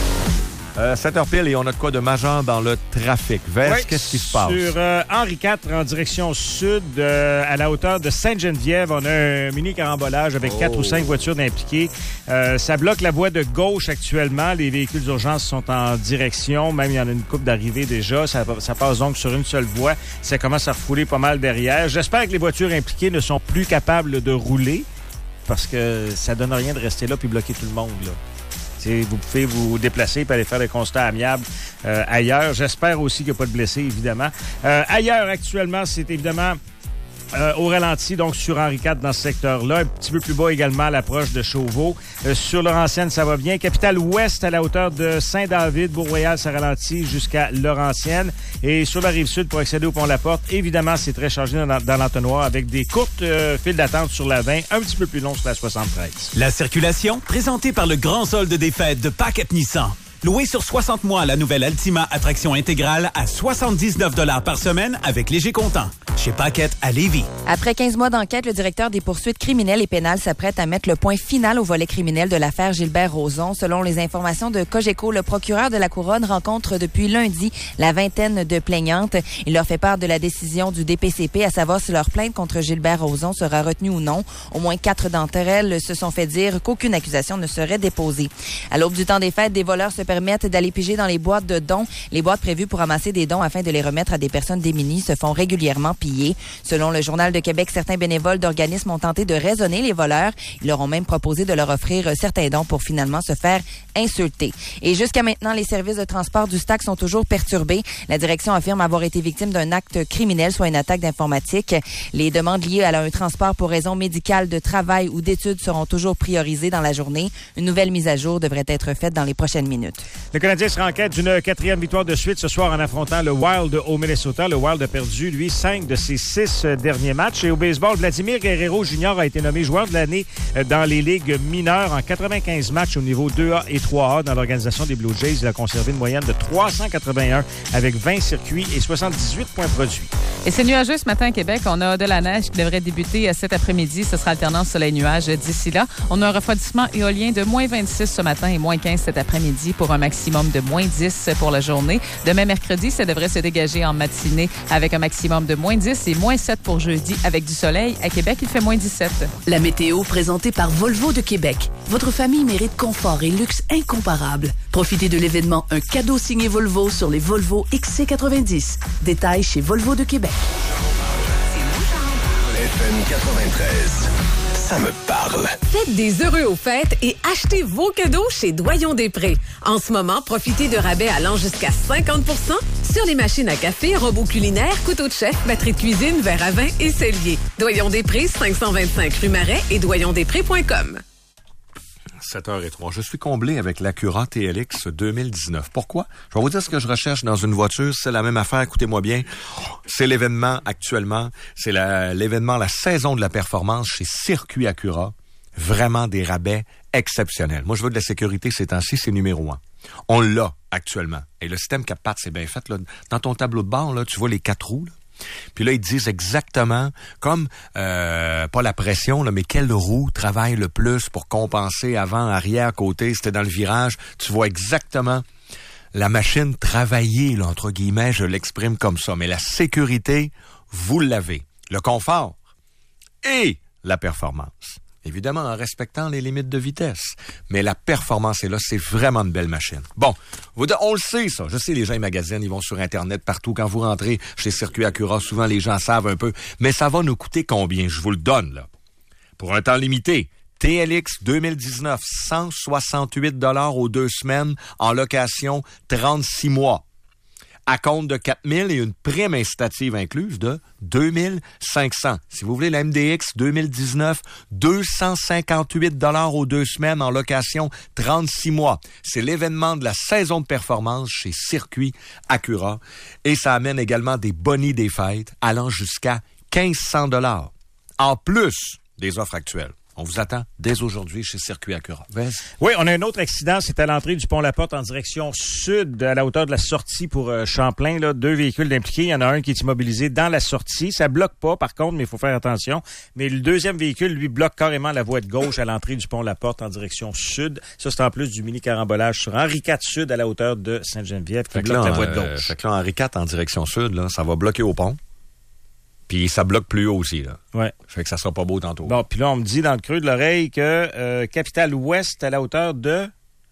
Euh, sept heures pile et on a de quoi de majeur dans le trafic. Vers, Oui, qu'est-ce qui se passe? Sur euh, Henri quatre, en direction sud, euh, à la hauteur de Sainte-Geneviève, on a un mini carambolage avec quatre Oh. ou cinq voitures impliquées. Euh, ça bloque la voie de gauche actuellement. Les véhicules d'urgence sont en direction. Même, il y en a une coupe d'arrivée déjà. Ça, ça passe donc sur une seule voie. Ça commence à refouler pas mal derrière. J'espère que les voitures impliquées ne sont plus capables de rouler parce que ça donne rien de rester là puis bloquer tout le monde, là. T'sais, vous pouvez vous déplacer et aller faire des constats amiables euh, ailleurs. J'espère aussi qu'il n'y a pas de blessés, évidemment. Euh, ailleurs, actuellement, c'est évidemment euh, au ralenti, donc sur Henri quatre dans ce secteur-là. Un petit peu plus bas également à l'approche de Chauveau. Euh, sur Laurentienne, ça va bien. Capitale-Ouest, à la hauteur de Saint-David, Bourg-Royal, ça ralentit jusqu'à Laurentienne. Et sur la Rive-Sud, pour accéder au Pont-La-Porte, évidemment, c'est très chargé dans, dans l'entonnoir avec des courtes euh, files d'attente sur la vingt, un petit peu plus long sur la soixante-treize. La circulation, présentée par le grand solde des fêtes de Paquette Nissan. Louez sur soixante mois la nouvelle Altima Attraction intégrale à soixante-dix-neuf dollars par semaine avec léger comptant. Chez Paquette à Lévis. Après quinze mois d'enquête, le directeur des poursuites criminelles et pénales s'apprête à mettre le point final au volet criminel de l'affaire Gilbert Rozon. Selon les informations de Cogeco, le procureur de la Couronne rencontre depuis lundi la vingtaine de plaignantes. Il leur fait part de la décision du D P C P, à savoir si leur plainte contre Gilbert Rozon sera retenue ou non. Au moins quatre d'entre elles se sont fait dire qu'aucune accusation ne serait déposée. À l'aube du temps des fêtes, des voleurs se permettent d'aller piger dans les boîtes de dons. Les boîtes prévues pour ramasser des dons afin de les remettre à des personnes démunies se font régulièrement piller. Selon le Journal de Québec, certains bénévoles d'organismes ont tenté de raisonner les voleurs. Ils leur ont même proposé de leur offrir certains dons pour finalement se faire insulter. Et jusqu'à maintenant, les services de transport du S T A C sont toujours perturbés. La direction affirme avoir été victime d'un acte criminel, soit une attaque d'informatique. Les demandes liées à un transport pour raison médicale, de travail ou d'études seront toujours priorisées dans la journée. Une nouvelle mise à jour devrait être faite dans les prochaines minutes. Le Canadien sera en quête d'une quatrième victoire de suite ce soir en affrontant le Wild au Minnesota. Le Wild a perdu, lui, cinq de ses six derniers matchs. Et au baseball, Vladimir Guerrero Junior a été nommé joueur de l'année dans les ligues mineures en quatre-vingt-quinze matchs au niveau deux A et trois A dans l'organisation des Blue Jays. Il a conservé une moyenne de trois cent quatre-vingt-un avec vingt circuits et soixante-dix-huit points produits. Et c'est nuageux ce matin à Québec. On a de la neige qui devrait débuter cet après-midi. Ce sera alternance soleil-nuage d'ici là. On a un refroidissement éolien de moins vingt-six ce matin et moins quinze cet après-midi pour un maximum de moins dix pour la journée. Demain mercredi, ça devrait se dégager en matinée avec un maximum de moins dix et moins sept pour jeudi avec du soleil. À Québec, il fait moins dix-sept. La météo présentée par Volvo de Québec. Votre famille mérite confort et luxe incomparable. Profitez de l'événement Un cadeau signé Volvo sur les Volvo X C quatre-vingt-dix. Détails chez Volvo de Québec. F M quatre-vingt-treize. Ça me parle. Faites des heureux aux fêtes et achetez vos cadeaux chez Doyon Després. En ce moment, profitez de rabais allant jusqu'à cinquante pour cent sur les machines à café, robots culinaires, couteaux de chef, batteries de cuisine, verres à vin et celliers. Doyon Després, cinq cent vingt-cinq rue Marais et doyon desprez point com. sept heures zéro trois. Je suis comblé avec l'Acura T L X deux mille dix-neuf. Pourquoi? Je vais vous dire ce que je recherche dans une voiture. C'est la même affaire. Écoutez-moi bien. C'est l'événement actuellement. C'est la, l'événement, la saison de la performance chez Circuit Acura. Vraiment des rabais exceptionnels. Moi, je veux de la sécurité ces temps-ci. C'est numéro un. On l'a actuellement. Et le système quatre-pattes, c'est bien fait. Là. Dans ton tableau de bord, là, tu vois les quatre roues. Là. Puis là, ils disent exactement, comme, euh, pas la pression, là, mais quelle roue travaille le plus pour compenser avant, arrière, côté, c'était dans le virage. Tu vois exactement la machine travailler, là, entre guillemets, je l'exprime comme ça. Mais la sécurité, vous l'avez. Le confort et la performance. Évidemment, en respectant les limites de vitesse. Mais la performance est là, c'est vraiment une belle machine. Bon, on le sait, ça. Je sais, les gens, ils magasinent, ils vont sur Internet partout. Quand vous rentrez chez Circuit Acura, souvent, les gens savent un peu. Mais ça va nous coûter combien? Je vous le donne, là. Pour un temps limité, T L X deux mille dix-neuf, cent soixante-huit dollars aux deux semaines, en location trente-six mois. À compte de quatre mille et une prime incitative incluse de deux mille cinq cents. Si vous voulez la M D X deux mille dix-neuf, deux cent cinquante-huit dollars aux deux semaines en location trente-six mois. C'est l'événement de la saison de performance chez Circuit Acura. Et ça amène également des bonis des fêtes allant jusqu'à mille cinq cents dollars. En plus des offres actuelles. On vous attend dès aujourd'hui chez Circuit Acura. Vas-y. Oui, on a un autre accident. C'est à l'entrée du Pont-La-Porte en direction sud, à la hauteur de la sortie pour euh, Champlain. Là, deux véhicules impliqués. Il y en a un qui est immobilisé dans la sortie. Ça bloque pas, par contre, mais il faut faire attention. Mais le deuxième véhicule, lui, bloque carrément la voie de gauche à l'entrée du Pont-La-Porte en direction sud. Ça, c'est en plus du mini-carambolage sur Henri quatre Sud à la hauteur de Sainte-Geneviève qui bloque là, la voie de gauche. Euh, fait que là, Henri quatre en direction sud, là, ça va bloquer au pont. Puis ça bloque plus haut aussi, là. Ouais. Fait que ça sera pas beau tantôt. Bon, puis là, on me dit dans le creux de l'oreille que euh, Capitale-Ouest, à la hauteur de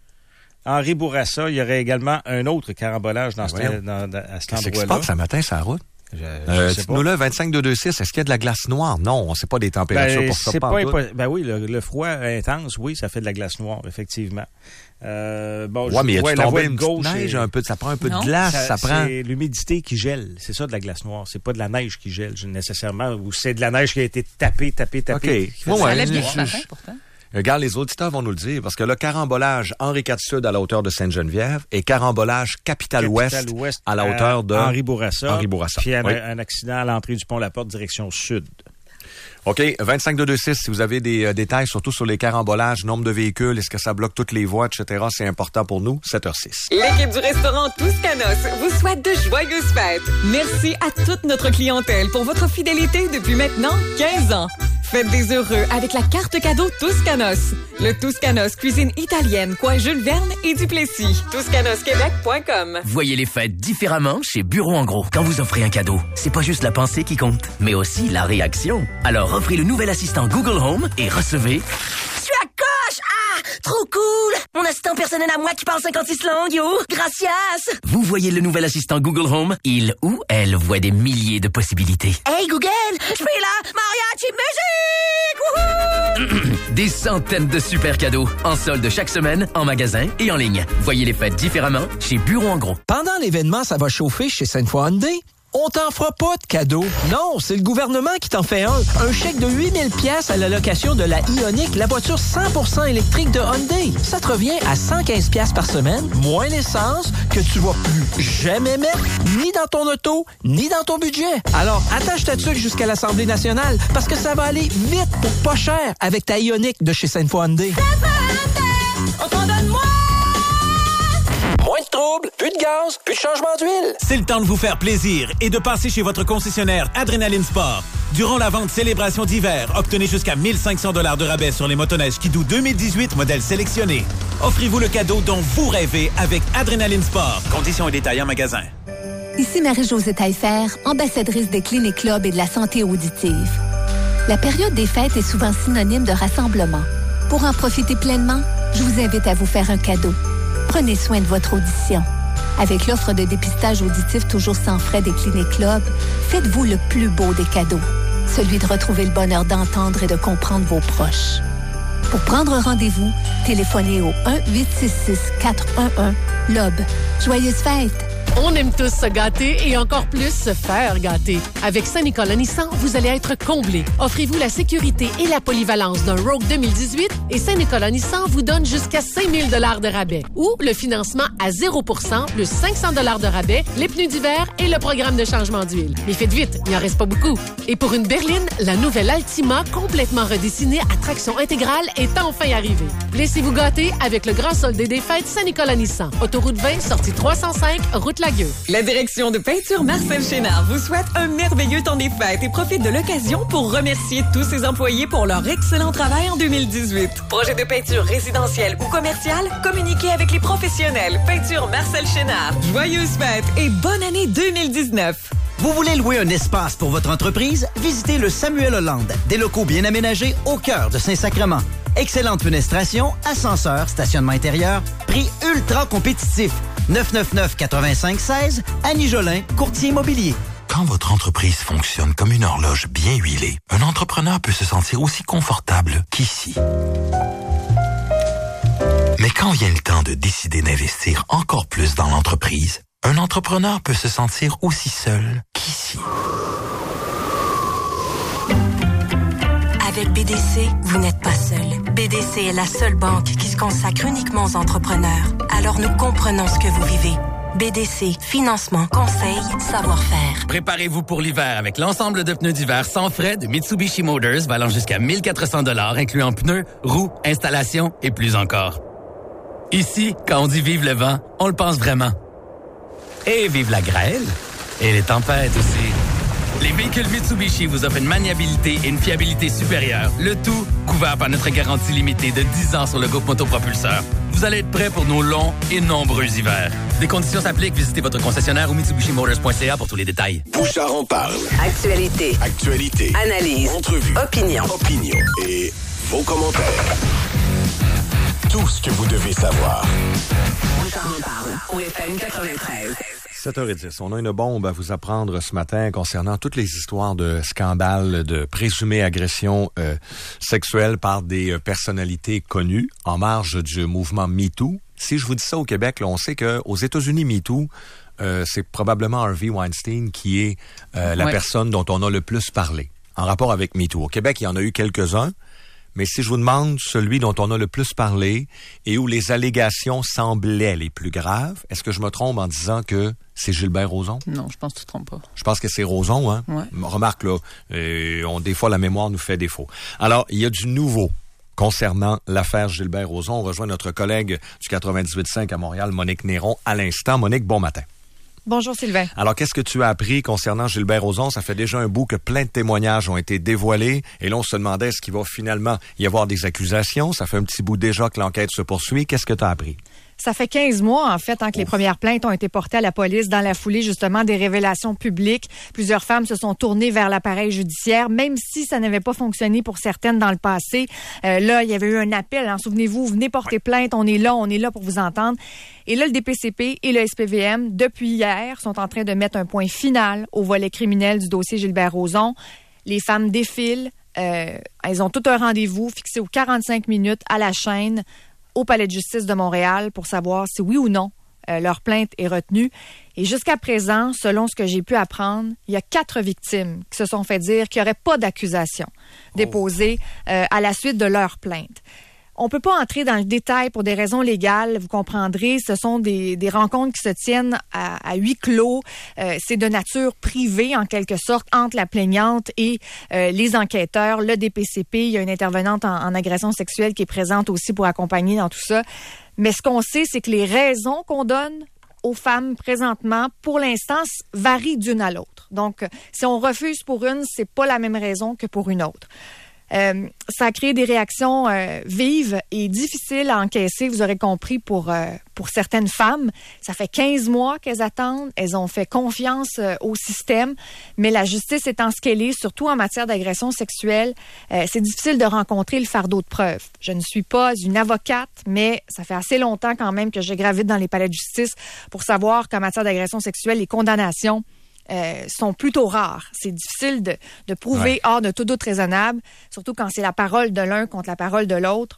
Henri Bourassa, il y aurait également un autre carambolage dans, ouais. ce, dans, dans à cet Qu'est-ce endroit-là. qui se passe ce matin sur la route? Je, je euh, sais pas. Nous là, vingt-cinq deux vingt-six, est-ce qu'il y a de la glace noire? Non, on sait pas des températures ben, pour ça. C'est pas pas impo- ben oui, le, le froid intense, oui, ça fait de la glace noire, effectivement. Euh, bon, ouais, mais il y a ouais, tombé une gauche, petite neige, et... un peu, ça prend un peu non, de glace, ça, ça prend... C'est l'humidité qui gèle, c'est ça de la glace noire, c'est pas de la neige qui gèle nécessairement, ou c'est de la neige qui a été tapée, tapée, tapée. OK. Bon, ça ouais, allait je, bien je, ce matin, je, pourtant. Regarde, les auditeurs vont nous le dire, parce que le carambolage Henri quatre Sud à la hauteur de Sainte-Geneviève et carambolage Capitale-Ouest Capitale à la hauteur de Henri Bourassa. Henri Bourassa. Puis un, oui. un accident à l'entrée du Pont-La-Porte, direction sud. OK, vingt-cinq deux vingt-six, si vous avez des euh, détails, surtout sur les carambolages, nombre de véhicules, est-ce que ça bloque toutes les voies, et cetera, c'est important pour nous, sept heures six. L'équipe du restaurant Toscanos vous souhaite de joyeuses fêtes. Merci à toute notre clientèle pour votre fidélité depuis maintenant quinze ans. Faites des heureux avec la carte cadeau Toscanos. Le Toscanos, cuisine italienne, coin Jules Verne et Duplessis. toscanos québec point com. Voyez les fêtes différemment chez Bureau en gros. Quand vous offrez un cadeau, c'est pas juste la pensée qui compte, mais aussi la réaction. Alors offrez le nouvel assistant Google Home et recevez... Je suis à coche! Ah! Trop cool! Mon assistant personnel à moi qui parle cinquante-six langues, yo! Gracias! Vous voyez le nouvel assistant Google Home, il ou elle voit des milliers de possibilités. Hey Google! Je fais la mariachi musique! Wouhou! Des centaines de super cadeaux en solde chaque semaine, en magasin et en ligne. Voyez les fêtes différemment chez Bureau en gros. Pendant l'événement, ça va chauffer chez Sainte-Foy Hyundai. On t'en fera pas de cadeau. Non, c'est le gouvernement qui t'en fait un. Un chèque de huit mille piastres à la location de la Ioniq, la voiture cent pour cent électrique de Hyundai. Ça te revient à cent quinze piastres par semaine, moins l'essence, que tu vas plus jamais mettre, ni dans ton auto, ni dans ton budget. Alors, attache ta tuque jusqu'à l'Assemblée nationale, parce que ça va aller vite pour pas cher avec ta Ioniq de chez Sainte-Foy Hyundai. On t'en donne moins! Moins de troubles, plus de gaz, plus de changement d'huile. C'est le temps de vous faire plaisir et de passer chez votre concessionnaire Adrénaline Sport. Durant la vente Célébration d'hiver, obtenez jusqu'à mille cinq cents dollars de rabais sur les motoneiges Skidoo deux mille dix-huit modèles sélectionnés. Offrez-vous le cadeau dont vous rêvez avec Adrénaline Sport. Conditions et détails en magasin. Ici Marie-Josée Taillefer, ambassadrice des Cliniques Club et de la santé auditive. La période des fêtes est souvent synonyme de rassemblement. Pour en profiter pleinement, je vous invite à vous faire un cadeau. Prenez soin de votre audition. Avec l'offre de dépistage auditif toujours sans frais des Cliniques Club, faites-vous le plus beau des cadeaux, celui de retrouver le bonheur d'entendre et de comprendre vos proches. Pour prendre rendez-vous, téléphonez au un huit six six quatre un un L O B. Joyeuses fêtes! On aime tous se gâter et encore plus se faire gâter. Avec Saint-Nicolas Nissan, vous allez être comblés. Offrez-vous la sécurité et la polyvalence d'un Rogue deux mille dix-huit et Saint-Nicolas Nissan vous donne jusqu'à cinq mille dollars de rabais. Ou le financement à zéro pour cent plus cinq cents dollars de rabais, les pneus d'hiver et le programme de changement d'huile. Mais faites vite, il n'en reste pas beaucoup. Et pour une berline, la nouvelle Altima, complètement redessinée à traction intégrale, est enfin arrivée. Laissez-vous gâter avec le grand soldé des fêtes Saint-Nicolas Nissan. Autoroute vingt, sortie trois cent cinq, route Lagueux. La direction de peinture Marcel Chénard vous souhaite un merveilleux temps des fêtes et profite de l'occasion pour remercier tous ses employés pour leur excellent travail en deux mille dix-huit. Projet de peinture résidentielle ou commerciale? Communiquez avec les professionnels. Peinture Marcel Chénard. Joyeuses fêtes et bonne année deux mille dix-neuf. Vous voulez louer un espace pour votre entreprise? Visitez le Samuel Hollande. Des locaux bien aménagés au cœur de Saint-Sacrement. Excellente fenestration, ascenseur, stationnement intérieur, prix ultra compétitif. neuf neuf neuf quatre-vingt-cinq seize, Annie Jolin, courtier immobilier. Quand votre entreprise fonctionne comme une horloge bien huilée, un entrepreneur peut se sentir aussi confortable qu'ici. Mais quand vient le temps de décider d'investir encore plus dans l'entreprise, un entrepreneur peut se sentir aussi seul qu'ici. Avec B D C, vous n'êtes pas seul. B D C est la seule banque qui se consacre uniquement aux entrepreneurs. Alors nous comprenons ce que vous vivez. B D C, financement, conseil, savoir-faire. Préparez-vous pour l'hiver avec l'ensemble de pneus d'hiver sans frais de Mitsubishi Motors valant jusqu'à mille quatre cents dollars, incluant pneus, roues, installation et plus encore. Ici, quand on dit vive le vent, on le pense vraiment. Et vive la grêle. Et les tempêtes aussi. Les véhicules Mitsubishi vous offrent une maniabilité et une fiabilité supérieures. Le tout couvert par notre garantie limitée de dix ans sur le groupe motopropulseur. Vous allez être prêts pour nos longs et nombreux hivers. Des conditions s'appliquent. Visitez votre concessionnaire ou mitsubishi motors point c a pour tous les détails. Bouchard en parle. Actualité. Actualité. Analyse. Entrevue. Opinion. Opinion. Et vos commentaires. Tout ce que vous devez savoir. Bouchard en parle. Au F M quatre-vingt-treize. sept heures dix. On a une bombe à vous apprendre ce matin concernant toutes les histoires de scandales, de présumées agressions euh, sexuelles par des personnalités connues en marge du mouvement MeToo. Si je vous dis ça au Québec, là, on sait qu'aux États-Unis, MeToo, euh, c'est probablement Harvey Weinstein qui est euh, la ouais. personne dont on a le plus parlé en rapport avec MeToo. Au Québec, il y en a eu quelques-uns, Mais si je vous demande celui dont on a le plus parlé et où les allégations semblaient les plus graves, est-ce que je me trompe en disant que c'est Gilbert Rozon? Non, je pense que tu te trompes pas. Je pense que c'est Rozon, hein? Ouais. Remarque, là, euh, on, des fois, la mémoire nous fait défaut. Alors, il y a du nouveau concernant l'affaire Gilbert Rozon. On rejoint notre collègue du quatre-vingt-dix-huit cinq à Montréal, Monique Néron, à l'instant. Monique, bon matin. Bonjour Sylvain. Alors, qu'est-ce que tu as appris concernant Gilbert Rozon? Ça fait déjà un bout que plein de témoignages ont été dévoilés. Et là, on se demandait est-ce qu'il va finalement y avoir des accusations. Ça fait un petit bout déjà que l'enquête se poursuit. Qu'est-ce que tu as appris? Ça fait quinze mois, en fait, hein, que les premières plaintes ont été portées à la police dans la foulée, justement, des révélations publiques. Plusieurs femmes se sont tournées vers l'appareil judiciaire, même si ça n'avait pas fonctionné pour certaines dans le passé. Euh, là, il y avait eu un appel. Hein, souvenez-vous, venez porter plainte. On est là, on est là pour vous entendre. Et là, le D P C P et le S P V M, depuis hier, sont en train de mettre un point final au volet criminel du dossier Gilbert Rozon. Les femmes défilent. Euh, elles ont tout un rendez-vous fixé aux quarante-cinq minutes à la chaîne au Palais de justice de Montréal pour savoir si oui ou non euh, leur plainte est retenue. Et jusqu'à présent, selon ce que j'ai pu apprendre, il y a quatre victimes qui se sont fait dire qu'il n'y aurait pas d'accusation déposée euh, à la suite de leur plainte. On peut pas entrer dans le détail pour des raisons légales, vous comprendrez. Ce sont des, des rencontres qui se tiennent à, à huis clos. Euh, c'est de nature privée, en quelque sorte, entre la plaignante et euh, les enquêteurs, le D P C P. Il y a une intervenante en, en agression sexuelle qui est présente aussi pour accompagner dans tout ça. Mais ce qu'on sait, c'est que les raisons qu'on donne aux femmes présentement, pour l'instant, varient d'une à l'autre. Donc, si on refuse pour une, c'est pas la même raison que pour une autre. Euh, ça a créé des réactions euh, vives et difficiles à encaisser, vous aurez compris, pour, euh, pour certaines femmes. Ça fait quinze mois qu'elles attendent. Elles ont fait confiance euh, au système. Mais la justice étant ce qu'elle est, surtout en matière d'agression sexuelle, euh, c'est difficile de rencontrer le fardeau de preuve. Je ne suis pas une avocate, mais ça fait assez longtemps quand même que je gravite dans les palais de justice pour savoir qu'en matière d'agression sexuelle, les condamnations Euh, sont plutôt rares. C'est difficile de, de prouver ouais. hors de tout doute raisonnable, surtout quand c'est la parole de l'un contre la parole de l'autre.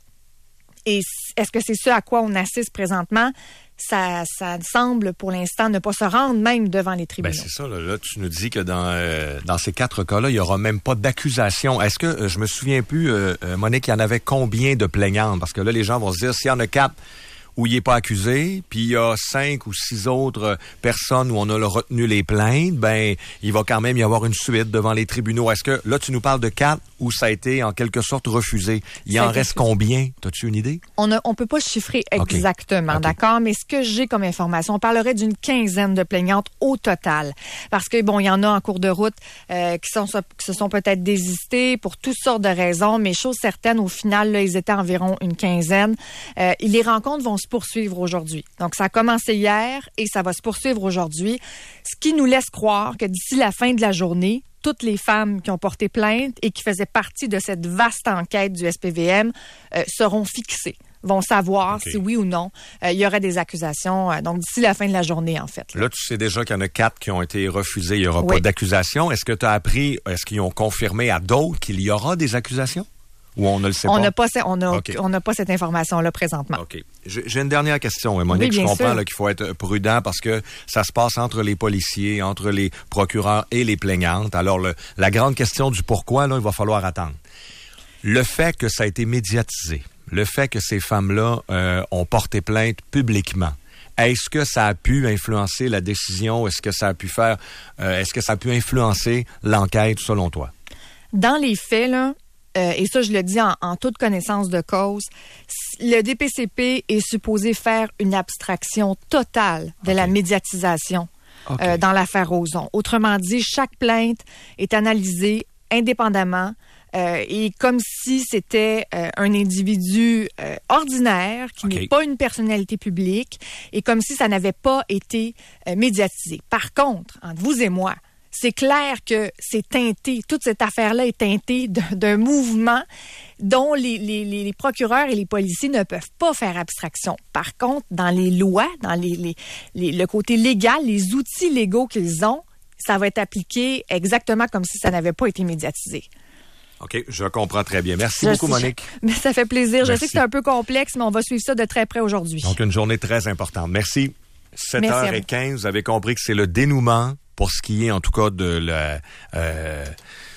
Et est-ce que c'est ce à quoi on assiste présentement? Ça, ça semble pour l'instant ne pas se rendre même devant les tribunaux. Ben c'est ça, là, là tu nous dis que dans euh, dans ces quatre cas-là, il n'y aura même pas d'accusation. Est-ce que, euh, je me souviens plus, euh, euh, Monique, il y en avait combien de plaignantes? Parce que là, les gens vont se dire, s'il y en a quatre où il n'est pas accusé, puis il y a cinq ou six autres personnes où on a retenu les plaintes, ben il va quand même y avoir une suite devant les tribunaux. Est-ce que, là, tu nous parles de quatre où ça a été en quelque sorte refusé? Il en reste combien? T'as-tu une idée? On ne on peut pas chiffrer exactement, okay. d'accord? Mais ce que j'ai comme information, on parlerait d'une quinzaine de plaignantes au total. Parce que, bon, il y en a en cours de route euh, qui, sont, qui se sont peut-être désistés pour toutes sortes de raisons, mais chose certaine, au final, là, ils étaient environ une quinzaine. Euh, les rencontres vont se poursuivre aujourd'hui. Donc, ça a commencé hier et ça va se poursuivre aujourd'hui, ce qui nous laisse croire que d'ici la fin de la journée, toutes les femmes qui ont porté plainte et qui faisaient partie de cette vaste enquête du S P V M euh, seront fixées, vont savoir okay. si oui ou non euh, il y aurait des accusations. Euh, donc, d'ici la fin de la journée, en fait. Là, là tu sais déjà qu'il y en a quatre qui ont été refusées. Il n'y aura oui. pas d'accusation. Est-ce que tu as appris, est-ce qu'ils ont confirmé à d'autres qu'il y aura des accusations? Ou on ne le sait on pas? N'a pas on n'a okay. on n'a pas cette information-là présentement. OK. J'ai une dernière question, Monique. Oui, je comprends sûr. qu'il faut être prudent parce que ça se passe entre les policiers, entre les procureurs et les plaignantes. Alors, le, la grande question du pourquoi, là, il va falloir attendre. Le fait que ça a été médiatisé, le fait que ces femmes-là euh, ont porté plainte publiquement, est-ce que ça a pu influencer la décision? Est-ce que ça a pu faire... Euh, est-ce que ça a pu influencer l'enquête, selon toi? Dans les faits, là, Euh, et ça, je le dis en, en toute connaissance de cause, le D P C P est supposé faire une abstraction totale de okay. la médiatisation okay. euh, dans l'affaire Rozon. Autrement dit, chaque plainte est analysée indépendamment euh, et comme si c'était euh, un individu euh, ordinaire qui okay. n'est pas une personnalité publique et comme si ça n'avait pas été euh, médiatisé. Par contre, entre vous et moi, c'est clair que c'est teinté, toute cette affaire-là est teintée d'un mouvement dont les, les, les procureurs et les policiers ne peuvent pas faire abstraction. Par contre, dans les lois, dans les, les, les, le côté légal, les outils légaux qu'ils ont, ça va être appliqué exactement comme si ça n'avait pas été médiatisé. OK, je comprends très bien. Merci je beaucoup, sais, Monique. Je, mais ça fait plaisir. Merci. Je sais que c'est un peu complexe, mais on va suivre ça de très près aujourd'hui. Donc, une journée très importante. Merci. sept heures quinze, vous. vous avez compris que c'est le dénouement pour ce qui est, en tout cas, de la... Euh,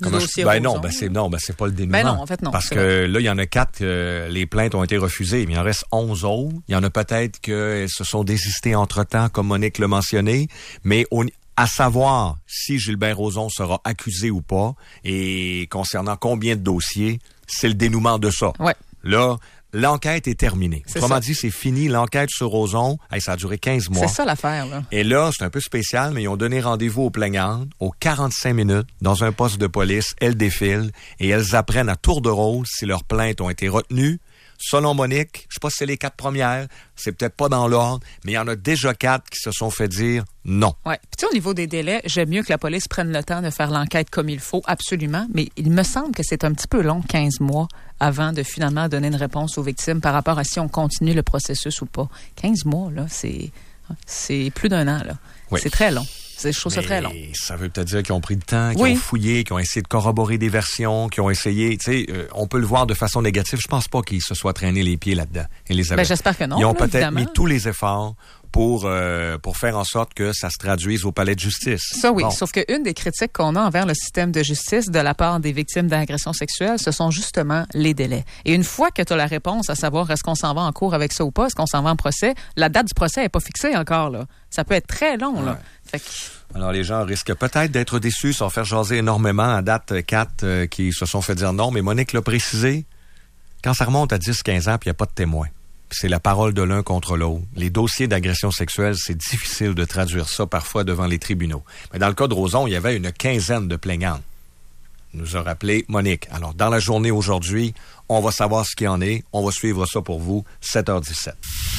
Comment dossier je... ben Roson. non, ben c'est non, ben c'est pas le dénouement. Ben non, en fait non. Parce que vrai. Là, il y en a quatre, euh, les plaintes ont été refusées, mais il en reste onze autres. Il y en a peut-être qu'elles se sont désistées entre-temps, comme Monique l'a mentionné, mais au, à savoir si Gilbert Rozon sera accusé ou pas, et concernant combien de dossiers, c'est le dénouement de ça. Ouais. Là, l'enquête est terminée. C'est Autrement ça. dit, c'est fini. L'enquête sur Rozon, hey, ça a duré quinze mois. C'est ça l'affaire, là. Et là, c'est un peu spécial, mais ils ont donné rendez-vous aux plaignantes aux quarante-cinq minutes dans un poste de police. Elles défilent et elles apprennent à tour de rôle si leurs plaintes ont été retenues. Selon Monique, je sais pas si c'est les quatre premières, c'est peut-être pas dans l'ordre, mais il y en a déjà quatre qui se sont fait dire non. Ouais. Puis tu sais, au niveau des délais, j'aime mieux que la police prenne le temps de faire l'enquête comme il faut, absolument, mais il me semble que c'est un petit peu long, quinze mois, avant de finalement donner une réponse aux victimes par rapport à si on continue le processus ou pas. quinze mois, là, c'est, c'est plus d'un an, là. Oui. C'est très long. Je trouve ça très long. Ça veut peut-être dire qu'ils ont pris le temps, qu'ils oui. ont fouillé, qu'ils ont essayé de corroborer des versions, qu'ils ont essayé, tu sais, euh, on peut le voir de façon négative. Je pense pas qu'ils se soient traînés les pieds là-dedans. Elisabeth. Ben, j'espère que non. Ils ont là, peut-être évidemment. mis tous les efforts pour euh, pour faire en sorte que ça se traduise au palais de justice. Ça oui, bon. Sauf qu'une des critiques qu'on a envers le système de justice de la part des victimes d'agressions sexuelles, ce sont justement les délais. Et une fois que tu as la réponse à savoir est-ce qu'on s'en va en cours avec ça ou pas, est-ce qu'on s'en va en procès, la date du procès n'est pas fixée encore, là. Ça peut être très long, ouais. là. Fait que... Alors, les gens risquent peut-être d'être déçus, s'en faire jaser énormément à date quatre euh, qui se sont fait dire non. Mais Monique l'a précisé, quand ça remonte à dix quinze ans puis il n'y a pas de témoin, c'est la parole de l'un contre l'autre. Les dossiers d'agression sexuelle, c'est difficile de traduire ça parfois devant les tribunaux. Mais dans le cas de Rozon, il y avait une quinzaine de plaignantes. Nous a rappelé Monique. Alors, dans la journée aujourd'hui, on va savoir ce qu'il en est. On va suivre ça pour vous, sept heures dix-sept.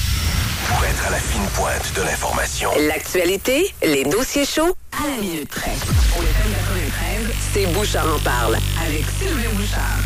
Pour être à la fine pointe de l'information. L'actualité, les dossiers chauds à la minute près. Au F M quatre-vingt-treize, c'est Bouchard en parle avec Sylvain Bouchard.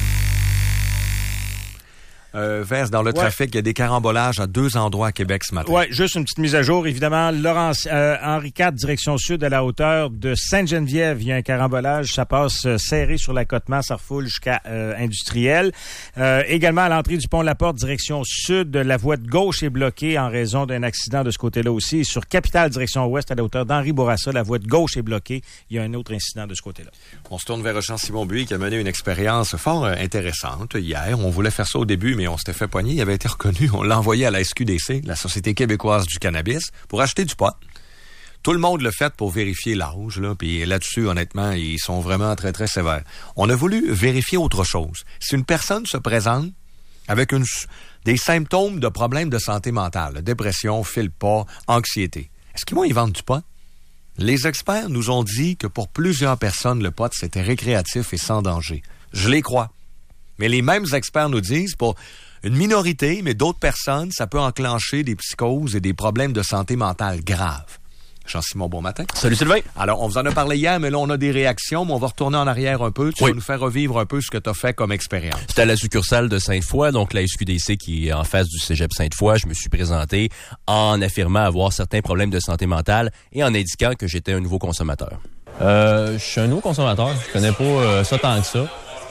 Euh, Vers, dans le ouais. trafic, il y a des carambolages à deux endroits à Québec ce matin. Oui, juste une petite mise à jour. Évidemment, Laurence, euh, Henri quatre, direction sud, à la hauteur de Sainte-Geneviève, il y a un carambolage. Ça passe euh, serré sur l'accotement, ça refoule jusqu'à euh, Industriel. Euh, également, à l'entrée du pont La Porte, direction sud, la voie de gauche est bloquée en raison d'un accident de ce côté-là aussi. Et sur Capitale, direction ouest, à la hauteur d'Henri Bourassa, la voie de gauche est bloquée. Il y a un autre incident de ce côté-là. On se tourne vers Jean-Simon Buis qui a mené une expérience fort euh, intéressante hier. On voulait faire ça au début, mais on s'était fait pogner. Il avait été reconnu. On l'a envoyé à la S Q D C, la Société québécoise du cannabis, pour acheter du pot. Tout le monde l'a fait pour vérifier l'âge, là. Puis là-dessus, honnêtement, ils sont vraiment très, très sévères. On a voulu vérifier autre chose. Si une personne se présente avec une, des symptômes de problèmes de santé mentale, dépression, file pas, anxiété, est-ce qu'ils vont y vendre du pot? Les experts nous ont dit que pour plusieurs personnes, le pot, c'était récréatif et sans danger. Je les crois. Mais les mêmes experts nous disent, pour une minorité, mais d'autres personnes, ça peut enclencher des psychoses et des problèmes de santé mentale graves. Jean-Simon, bon matin. Salut Sylvain. Alors, on vous en a parlé hier, mais là, on a des réactions, mais on va retourner en arrière un peu. Tu oui. vas nous faire revivre un peu ce que tu as fait comme expérience. C'était à la succursale de Sainte-Foy, donc la S Q D C qui est en face du cégep Sainte-Foy. Je me suis présenté en affirmant avoir certains problèmes de santé mentale et en indiquant que j'étais un nouveau consommateur. Euh, je suis un nouveau consommateur. Je connais pas euh, ça tant que ça.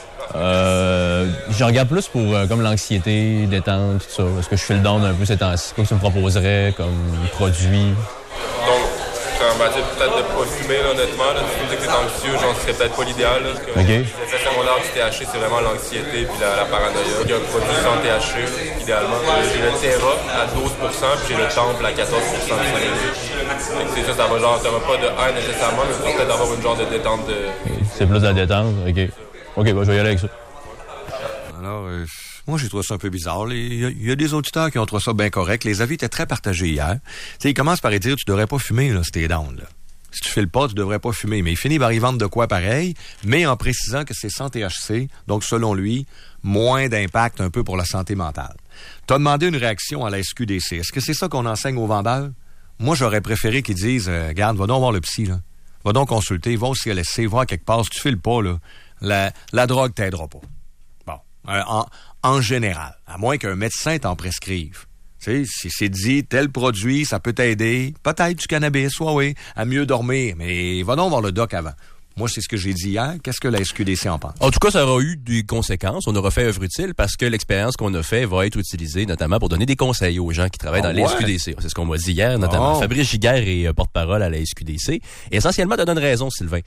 Euh, je regarde plus pour euh, comme l'anxiété, détente, tout ça. Est-ce que je fais le down un peu ces temps-ci? Quoi que tu me proposerais comme produit? Donc, ça m'a dit peut-être de pas fumer, là, honnêtement. Là. Tu me dis que t'es anxieux, genre, ce serait peut-être pas l'idéal. Là, parce que OK. L'effet secondaire du T H C, c'est vraiment l'anxiété puis la, la paranoïa. Il y a un produit sans T H C, idéalement. Euh, j'ai le Terra à douze pour cent puis j'ai le Temple à quatorze pour cent de psychédélique. C'est ça, ça va genre, t'auras pas de haine nécessairement, mais tu vas peut-être avoir une genre de détente de... C'est plus de la détente, OK. OK, bah, je vais y aller avec ça. Alors, euh, moi, j'ai trouvé ça un peu bizarre. Il y, a, il y a des auditeurs qui ont trouvé ça bien correct. Les avis étaient très partagés hier. Tu sais, ils commencent par dire, tu devrais pas fumer, là, si t'es down, là. Si tu files pas, tu devrais pas fumer. Mais il finit par y vendre de quoi pareil, mais en précisant que c'est sans T H C. Donc, selon lui, moins d'impact un peu pour la santé mentale. Tu as demandé une réaction à la S Q D C. Est-ce que c'est ça qu'on enseigne aux vendeurs? Moi, j'aurais préféré qu'ils disent, euh, regarde, va donc voir le psy, là. Va donc consulter, va au C L S C, voir quelque part. Si tu files pas, là, la, la drogue t'aidera pas. Euh, en, en général, à moins qu'un médecin t'en prescrive. Tu sais, si c'est dit, tel produit, ça peut t'aider, peut-être du cannabis, ouais, oui, à mieux dormir, mais va donc voir le doc avant. Moi, c'est ce que j'ai dit hier. Qu'est-ce que la S Q D C en pense? En tout cas, ça aura eu des conséquences. On aura fait œuvre utile parce que l'expérience qu'on a fait va être utilisée notamment pour donner des conseils aux gens qui travaillent oh, dans ouais. la S Q D C. C'est ce qu'on m'a dit hier, notamment. Oh. Fabrice Giguère est euh, porte-parole à la S Q D C. Et essentiellement, tu donnes raison, Sylvain.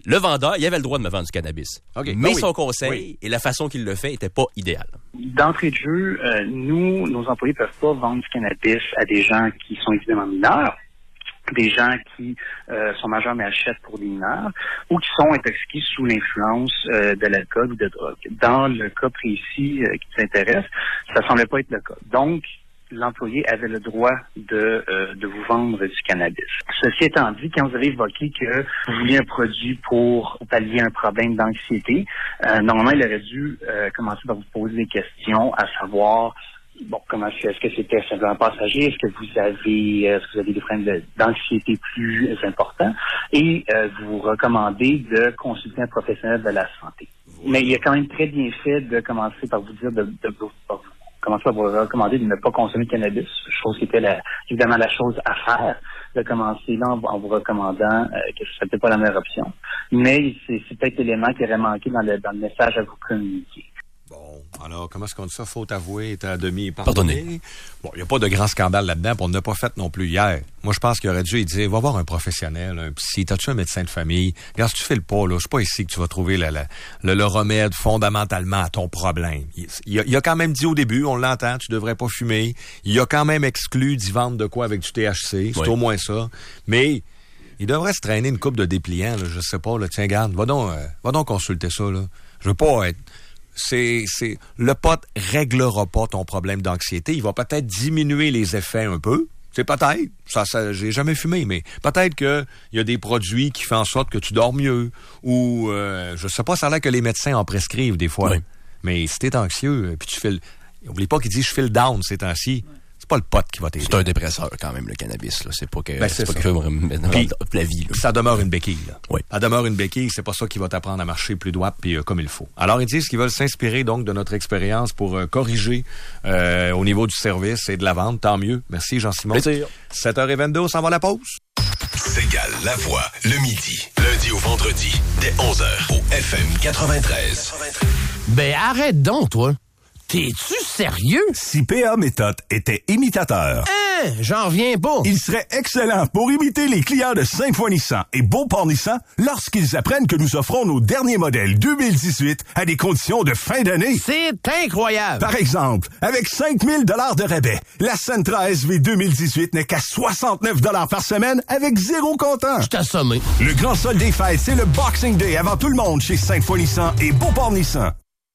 Le vendeur, il avait le droit de me vendre du cannabis. Okay. Mais Ah oui. son conseil Oui. et la façon qu'il le fait était pas idéale. D'entrée de jeu, euh, nous, nos employés peuvent pas vendre du cannabis à des gens qui sont évidemment mineurs, des gens qui euh, sont majeurs mais achètent pour des mineurs, ou qui sont intoxiqués sous l'influence euh, de l'alcool ou de drogue. Dans le cas précis euh, qui t'intéresse, ça semblait pas être le cas. Donc, l'employé avait le droit de, euh, de vous vendre du cannabis. Ceci étant dit, quand vous avez évoqué que vous vouliez un produit pour pallier un problème d'anxiété, euh, normalement, il aurait dû euh, commencer par vous poser des questions, à savoir, bon, comment est-ce que c'était simplement passager, est-ce que vous avez, est-ce que vous avez des problèmes de, d'anxiété plus importants, et euh, vous recommandez de consulter un professionnel de la santé. Mais il est quand même très bien fait de commencer par vous dire de, de, de, de commencer à vous recommander de ne pas consommer de cannabis. Je trouve que c'était la, évidemment la chose à faire, de commencer là en, en vous recommandant euh, que ce n'était pas la meilleure option. Mais c'est, c'est peut-être l'élément qui aurait manqué dans le, dans le message à vous communiquer. Bon, alors, comment est-ce qu'on dit ça? Faute avouée est à demi pardonnée. Bon, il n'y a pas de grand scandale là-dedans, puis on n'a pas fait non plus hier. Moi, je pense qu'il aurait dû lui dire, va voir un professionnel, un psy, t'as-tu un médecin de famille? Regarde, si tu fais le pas, là, c'est pas ici que tu vas trouver la, la, le, le remède fondamentalement à ton problème. Il, il, a, il a quand même dit au début, on l'entend, tu devrais pas fumer. Il a quand même exclu d'y vendre de quoi avec du T H C, c'est oui. Au moins ça. Mais il devrait se traîner une coupe de dépliants, là, je sais pas, là, tiens, garde, va donc, euh, va donc consulter ça, là. Je veux pas être... C'est, c'est, le pot réglera pas ton problème d'anxiété. Il va peut-être diminuer les effets un peu. C'est peut-être. Ça, ça, j'ai jamais fumé, mais peut-être que il y a des produits qui font en sorte que tu dors mieux. Ou, euh, je sais pas, ça a l'air que les médecins en prescrivent des fois. Oui. Mais si t'es anxieux, puis tu fais le, oublie pas qu'il dit je file down ces temps-ci. C'est pas le pot qui va t'aider. C'est un dépresseur quand même, le cannabis, là. C'est pas que, ben, c'est c'est pas ça. que je vais me mettre dans la vie, là. Ça demeure une béquille, là. Oui. Ça demeure une béquille, c'est pas ça qui va t'apprendre à marcher plus droit puis euh, comme il faut. Alors, ils disent qu'ils veulent s'inspirer, donc, de notre expérience pour euh, corriger euh, au niveau du service et de la vente. Tant mieux. Merci, Jean-Simon. Plaisir. sept heures vingt-deux, on s'en va à la pause. Ségale la voix, le midi, lundi au vendredi, dès onze heures, au F M quatre-vingt-treize. Ben, arrête donc, toi. T'es-tu sérieux? Si P A Méthode était imitateur. Hein? J'en reviens pas. Il serait excellent pour imiter les clients de Sainte-Foy-Nissan et Beauport-Nissan lorsqu'ils apprennent que nous offrons nos derniers modèles deux mille dix-huit à des conditions de fin d'année. C'est incroyable! Par exemple, avec cinq mille dollars de rabais, la Sentra S V deux mille dix-huit n'est qu'à soixante-neuf dollars par semaine avec zéro comptant. Je t'ai assommé. Le grand solde des fêtes, c'est le Boxing Day avant tout le monde chez Sainte-Foy-Nissan et Beauport-Nissan.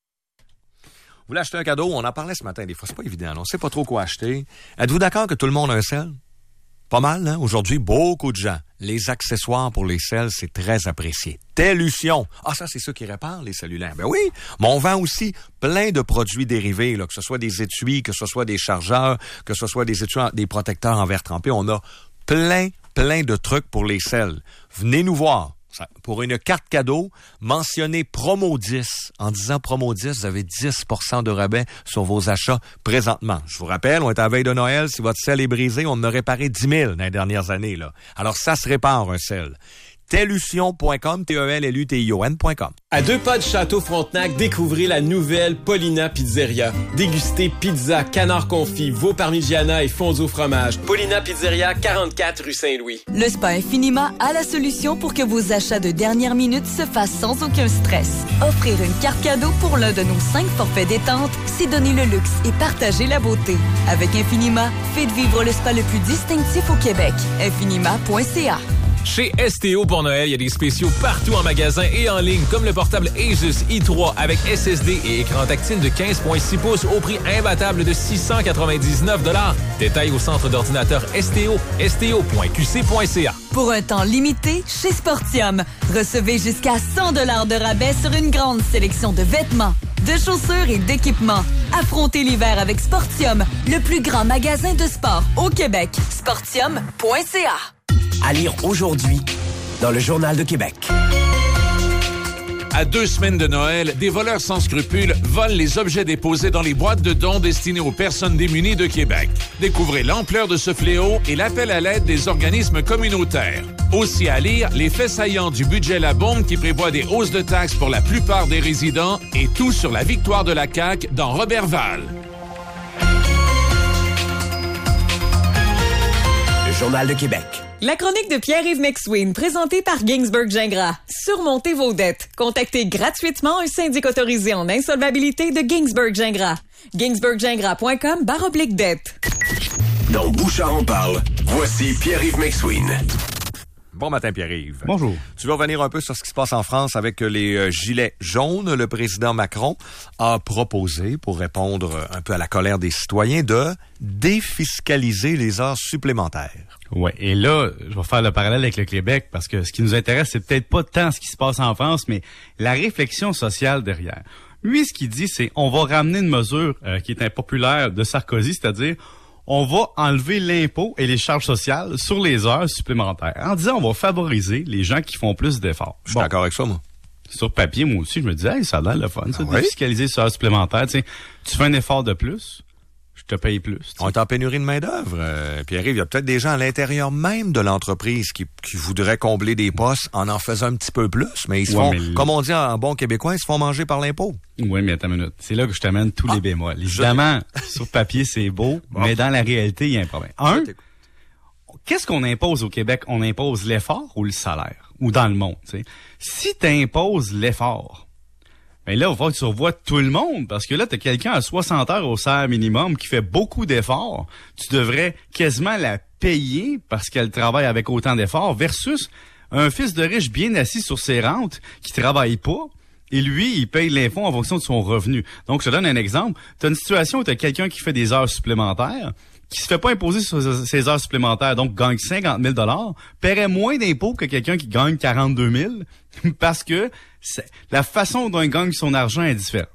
Vous voulez acheter un cadeau? On en parlait ce matin. Des fois, c'est pas évident. On sait pas trop quoi acheter. Êtes-vous d'accord que tout le monde a un sel? Pas mal, hein? Aujourd'hui, beaucoup de gens. Les accessoires pour les sels, c'est très apprécié. Tellution. Ah, ça, c'est ceux qui réparent les cellulaires. Ben oui. Mais on vend aussi plein de produits dérivés, là, que ce soit des étuis, que ce soit des chargeurs, que ce soit des étuis, des protecteurs en verre trempé. On a plein, plein de trucs pour les sels. Venez nous voir. Pour une carte cadeau, mentionnez promo dix. En disant promo dix, vous avez dix pour cent de rabais sur vos achats présentement. Je vous rappelle, on est à la veille de Noël. Si votre sel est brisé, on en a réparé dix mille dans les dernières années, là. Alors, ça se répare, un sel. Tellution point com, T E L L U T I O N point com. À deux pas de Château Frontenac, découvrez la nouvelle Paulina Pizzeria. Dégustez pizza, canard confit, veau parmigiana et fondue au fromage. Paulina Pizzeria, quarante-quatre rue Saint-Louis. Le Spa Infinima a la solution pour que vos achats de dernière minute se fassent sans aucun stress. Offrir une carte cadeau pour l'un de nos cinq forfaits détente, c'est donner le luxe et partager la beauté. Avec Infinima, faites vivre le spa le plus distinctif au Québec. infinima point c a. Chez S T O pour Noël, il y a des spéciaux partout en magasin et en ligne, comme le portable Asus i trois avec S S D et écran tactile de quinze virgule six pouces au prix imbattable de six cent quatre-vingt-dix-neuf dollars. Détails au centre d'ordinateur S T O, S T O point Q C point C A. Pour un temps limité, chez Sportium, recevez jusqu'à cent dollars de rabais sur une grande sélection de vêtements, de chaussures et d'équipements. Affrontez l'hiver avec Sportium, le plus grand magasin de sport au Québec. Sportium point C A. À lire aujourd'hui dans le Journal de Québec. À deux semaines de Noël, des voleurs sans scrupules volent les objets déposés dans les boîtes de dons destinées aux personnes démunies de Québec. Découvrez l'ampleur de ce fléau et l'appel à l'aide des organismes communautaires. Aussi à lire, les faits saillants du budget La Bombe qui prévoit des hausses de taxes pour la plupart des résidents et tout sur la victoire de la C A Q dans Robertval. Le Journal de Québec. La chronique de Pierre-Yves McSween, présentée par Ginsberg Gingras. Surmontez vos dettes. Contactez gratuitement un syndic autorisé en insolvabilité de Ginsberg Gingras. ginsberg gingras point com barre oblique dette. Dans Bouchard en parle, voici Pierre-Yves McSween. Bon matin, Pierre-Yves. Bonjour. Tu veux revenir un peu sur ce qui se passe en France avec les euh, gilets jaunes. Le président Macron a proposé, pour répondre un peu à la colère des citoyens, de défiscaliser les heures supplémentaires. Ouais, et là, je vais faire le parallèle avec le Québec parce que ce qui nous intéresse, c'est peut-être pas tant ce qui se passe en France, mais la réflexion sociale derrière. Lui, ce qu'il dit, c'est on va ramener une mesure euh, qui est impopulaire de Sarkozy, c'est-à-dire on va enlever l'impôt et les charges sociales sur les heures supplémentaires. En disant, on va favoriser les gens qui font plus d'efforts. Je suis bon. d'accord avec ça, moi. Sur papier, moi aussi, je me disais, hey, ça a l'air le fun, ça, ah de ouais? défiscaliser ces heures supplémentaires. Tu sais, tu fais un effort de plus, je te paye plus. T'sais. On est en pénurie de main-d'œuvre. Euh, Pierre-Yves, il y a peut-être des gens à l'intérieur même de l'entreprise qui, qui voudraient combler des postes en en faisant un petit peu plus, mais ils se ouais, font, mais... comme on dit en bon québécois, ils se font manger par l'impôt. Oui, mais attends une minute. C'est là que je t'amène tous ah, les bémols. Évidemment, je... sur papier, c'est beau, bon. mais dans la réalité, il y a un problème. Un, qu'est-ce qu'on impose au Québec? On impose l'effort ou le salaire? Ou dans le monde, tu sais. Si tu imposes l'effort, ben là, il va falloir que tu revoies tout le monde, parce que là, tu as quelqu'un à soixante heures au salaire minimum qui fait beaucoup d'efforts. Tu devrais quasiment la payer parce qu'elle travaille avec autant d'efforts, versus un fils de riche bien assis sur ses rentes qui travaille pas, et lui, il paye l'impôt en fonction de son revenu. Donc, je te donne un exemple. Tu as une situation où tu as quelqu'un qui fait des heures supplémentaires, qui se fait pas imposer sur ses heures supplémentaires, donc gagne cinquante mille dollars, paierait moins d'impôts que quelqu'un qui gagne quarante-deux mille, parce que la façon dont il gagne son argent est différente.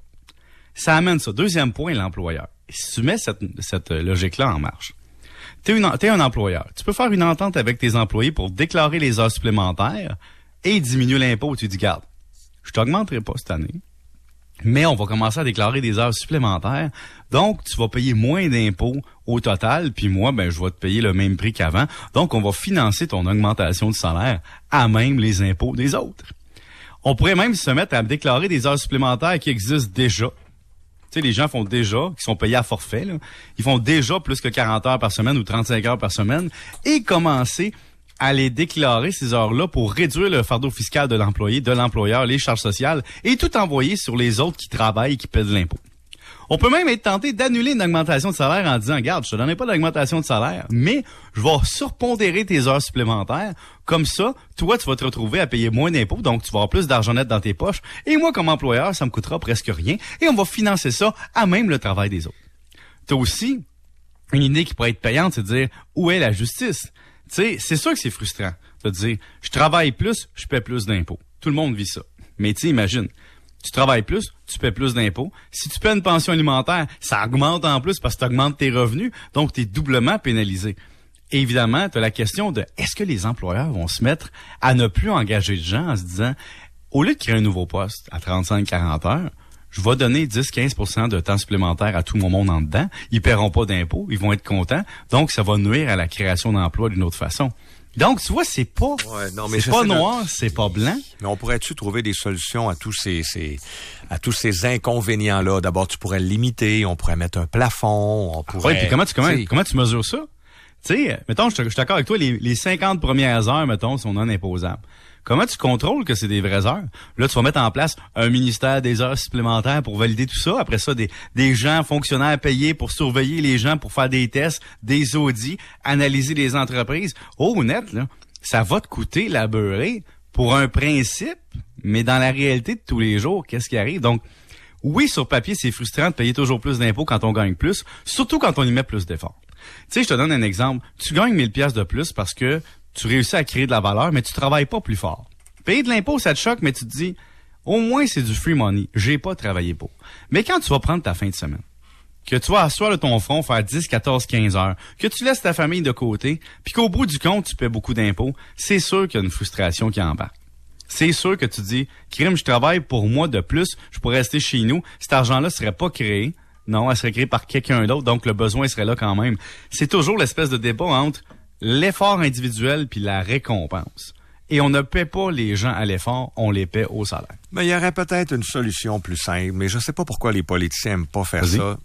Ça amène ça. Deuxième point, l'employeur. Si tu mets cette, cette logique-là en marche, t'es, une, t'es un employeur. Tu peux faire une entente avec tes employés pour déclarer les heures supplémentaires et diminuer l'impôt. Tu dis, garde, je t'augmenterai pas cette année, mais on va commencer à déclarer des heures supplémentaires. Donc, tu vas payer moins d'impôts au total, puis moi, ben, je vais te payer le même prix qu'avant. Donc, on va financer ton augmentation de salaire à même les impôts des autres. On pourrait même se mettre à déclarer des heures supplémentaires qui existent déjà. Tu sais, les gens font déjà, qui sont payés à forfait, là, ils font déjà plus que quarante heures par semaine ou trente-cinq heures par semaine, et commencer à les déclarer, ces heures-là, pour réduire le fardeau fiscal de l'employé, de l'employeur, les charges sociales, et tout envoyer sur les autres qui travaillent et qui paient de l'impôt. On peut même être tenté d'annuler une augmentation de salaire en disant, regarde, je te donnais pas d'augmentation de salaire, mais je vais surpondérer tes heures supplémentaires. Comme ça, toi, tu vas te retrouver à payer moins d'impôts, donc tu vas avoir plus d'argent net dans tes poches. Et moi, comme employeur, ça me coûtera presque rien. Et on va financer ça à même le travail des autres. T'as aussi une idée qui pourrait être payante, c'est de dire, où est la justice? Tu sais, c'est sûr que c'est frustrant de dire, je travaille plus, je paie plus d'impôts. Tout le monde vit ça. Mais tu sais, imagine, tu travailles plus, tu paies plus d'impôts. Si tu paies une pension alimentaire, ça augmente en plus parce que tu augmentes tes revenus, donc tu es doublement pénalisé. Et évidemment, tu as la question de, est-ce que les employeurs vont se mettre à ne plus engager de gens en se disant, au lieu de créer un nouveau poste à trente-cinq à quarante heures, je vais donner dix à quinze pour cent de temps supplémentaire à tout mon monde en dedans. Ils paieront pas d'impôts, ils vont être contents. Donc, ça va nuire à la création d'emplois d'une autre façon. Donc, tu vois, c'est pas, ouais, non, mais c'est pas noir, de... c'est pas blanc. Mais on pourrait-tu trouver des solutions à tous ces, ces à tous ces inconvénients-là? D'abord, tu pourrais limiter, on pourrait mettre un plafond, on pourrait... Oui, puis comment tu, comment, comment tu mesures ça? Tu sais, mettons, je suis d'accord avec toi, les, les cinquante premières heures, mettons, sont non imposables. Comment tu contrôles que c'est des vraies heures? Là, tu vas mettre en place un ministère des heures supplémentaires pour valider tout ça. Après ça, des, des gens fonctionnaires payés pour surveiller les gens, pour faire des tests, des audits, analyser les entreprises. Oh, net, là, ça va te coûter la beurrée pour un principe, mais dans la réalité de tous les jours, qu'est-ce qui arrive? Donc, oui, sur papier, c'est frustrant de payer toujours plus d'impôts quand on gagne plus, surtout quand on y met plus d'efforts. Tu sais, je te donne un exemple. Tu gagnes mille piastres de plus parce que tu réussis à créer de la valeur, mais tu travailles pas plus fort. Payer de l'impôt, ça te choque, mais tu te dis, au moins c'est du free money. J'ai pas travaillé pour. Mais quand tu vas prendre ta fin de semaine, que tu vas asseoir de ton front, faire dix, quatorze, quinze heures, que tu laisses ta famille de côté, puis qu'au bout du compte, tu paies beaucoup d'impôts, c'est sûr qu'il y a une frustration qui embarque. C'est sûr que tu dis, crime, je travaille pour moi de plus, je pourrais rester chez nous, cet argent-là serait pas créé. Non, elle serait créée par quelqu'un d'autre, donc le besoin serait là quand même. C'est toujours l'espèce de débat entre l'effort individuel puis la récompense. Et on ne paie pas les gens à l'effort, on les paie au salaire. Mais il y aurait peut-être une solution plus simple, mais je sais pas pourquoi les politiciens aiment pas faire Vas-y. ça.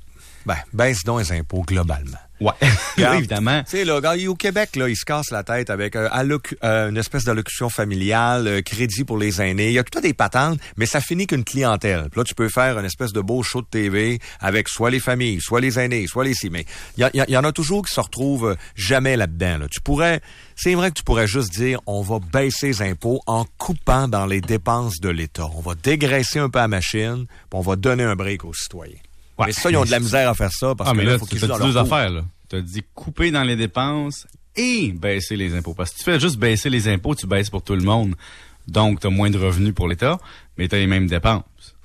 Ben, baisse donc les impôts globalement. Ouais, Regarde, évidemment. Tu sais, là, au Québec, là, ils se cassent la tête avec euh, allocu- euh, une espèce d'allocution familiale, euh, crédit pour les aînés. Il y a tout des patentes, mais ça finit qu'une clientèle. Puis là, tu peux faire une espèce de beau show de T V avec soit les familles, soit les aînés, soit les si. Mais il y, y, y en a toujours qui se retrouvent jamais là-dedans. Là. Tu pourrais, c'est vrai que tu pourrais juste dire, on va baisser les impôts en coupant dans les dépenses de l'État. On va dégraisser un peu la machine, puis on va donner un break aux citoyens. Ouais. Mais ça, ils ont de la misère à faire ça parce ah, que mais là, là, faut tu qu'ils fais jouent dans deux leur affaires, là. Tu as dit couper dans les dépenses et baisser les impôts. Parce que si tu fais juste baisser les impôts, tu baisses pour tout le monde. Donc, tu as moins de revenus pour l'État, mais tu as les mêmes dépenses.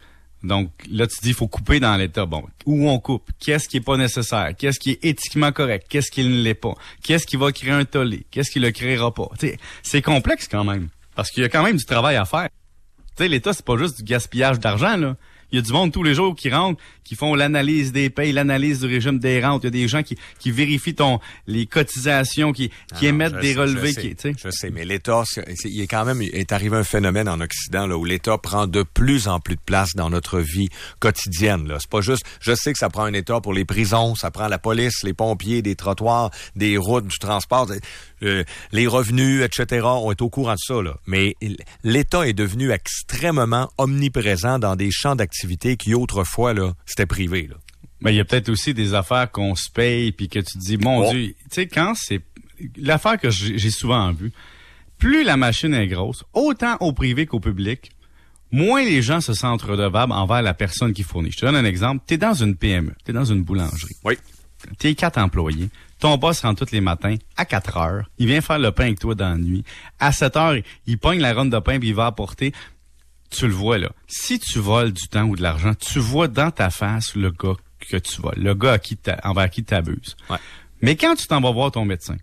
Donc, là, tu dis, il faut couper dans l'État. Bon, où on coupe? Qu'est-ce qui est pas nécessaire? Qu'est-ce qui est éthiquement correct? Qu'est-ce qui ne l'est pas? Qu'est-ce qui va créer un tollé? Qu'est-ce qui le créera pas? T'sais, c'est complexe quand même. Parce qu'il y a quand même du travail à faire. Tu sais, l'État, c'est pas juste du gaspillage d'argent, là. Il y a du monde tous les jours qui rentrent, qui font l'analyse des payes, l'analyse du régime des rentes. Il y a des gens qui, qui vérifient ton, les cotisations, qui, qui ah émettent non, des sais, relevés. Je sais, qui, tu sais. je sais, mais l'État, c'est, c'est, il est quand même, il est arrivé un phénomène en Occident, là, où l'État prend de plus en plus de place dans notre vie quotidienne, là. C'est pas juste, je sais que ça prend un État pour les prisons, ça prend la police, les pompiers, des trottoirs, des routes, du transport, euh, les revenus, et cetera. On est au courant de ça, là. Mais l'État est devenu extrêmement omniprésent dans des champs d'activité qui autrefois, là, c'était privé, là. Mais il y a peut-être aussi des affaires qu'on se paye puis que tu te dis, mon oh. Dieu, tu sais, quand c'est... L'affaire que j'ai, j'ai souvent vue, plus la machine est grosse, autant au privé qu'au public, moins les gens se sentent redevables envers la personne qui fournit. Je te donne un exemple. T'es dans une P M E, t'es dans une boulangerie. Oui. T'es quatre employés. Ton boss rentre tous les matins à quatre heures. Il vient faire le pain avec toi dans la nuit. À sept heures, il pogne la ronde de pain puis il va apporter... Tu le vois, là. Si tu voles du temps ou de l'argent, tu vois dans ta face le gars que tu voles, le gars à qui envers qui tu abuses. Ouais. Mais quand tu t'en vas voir ton médecin,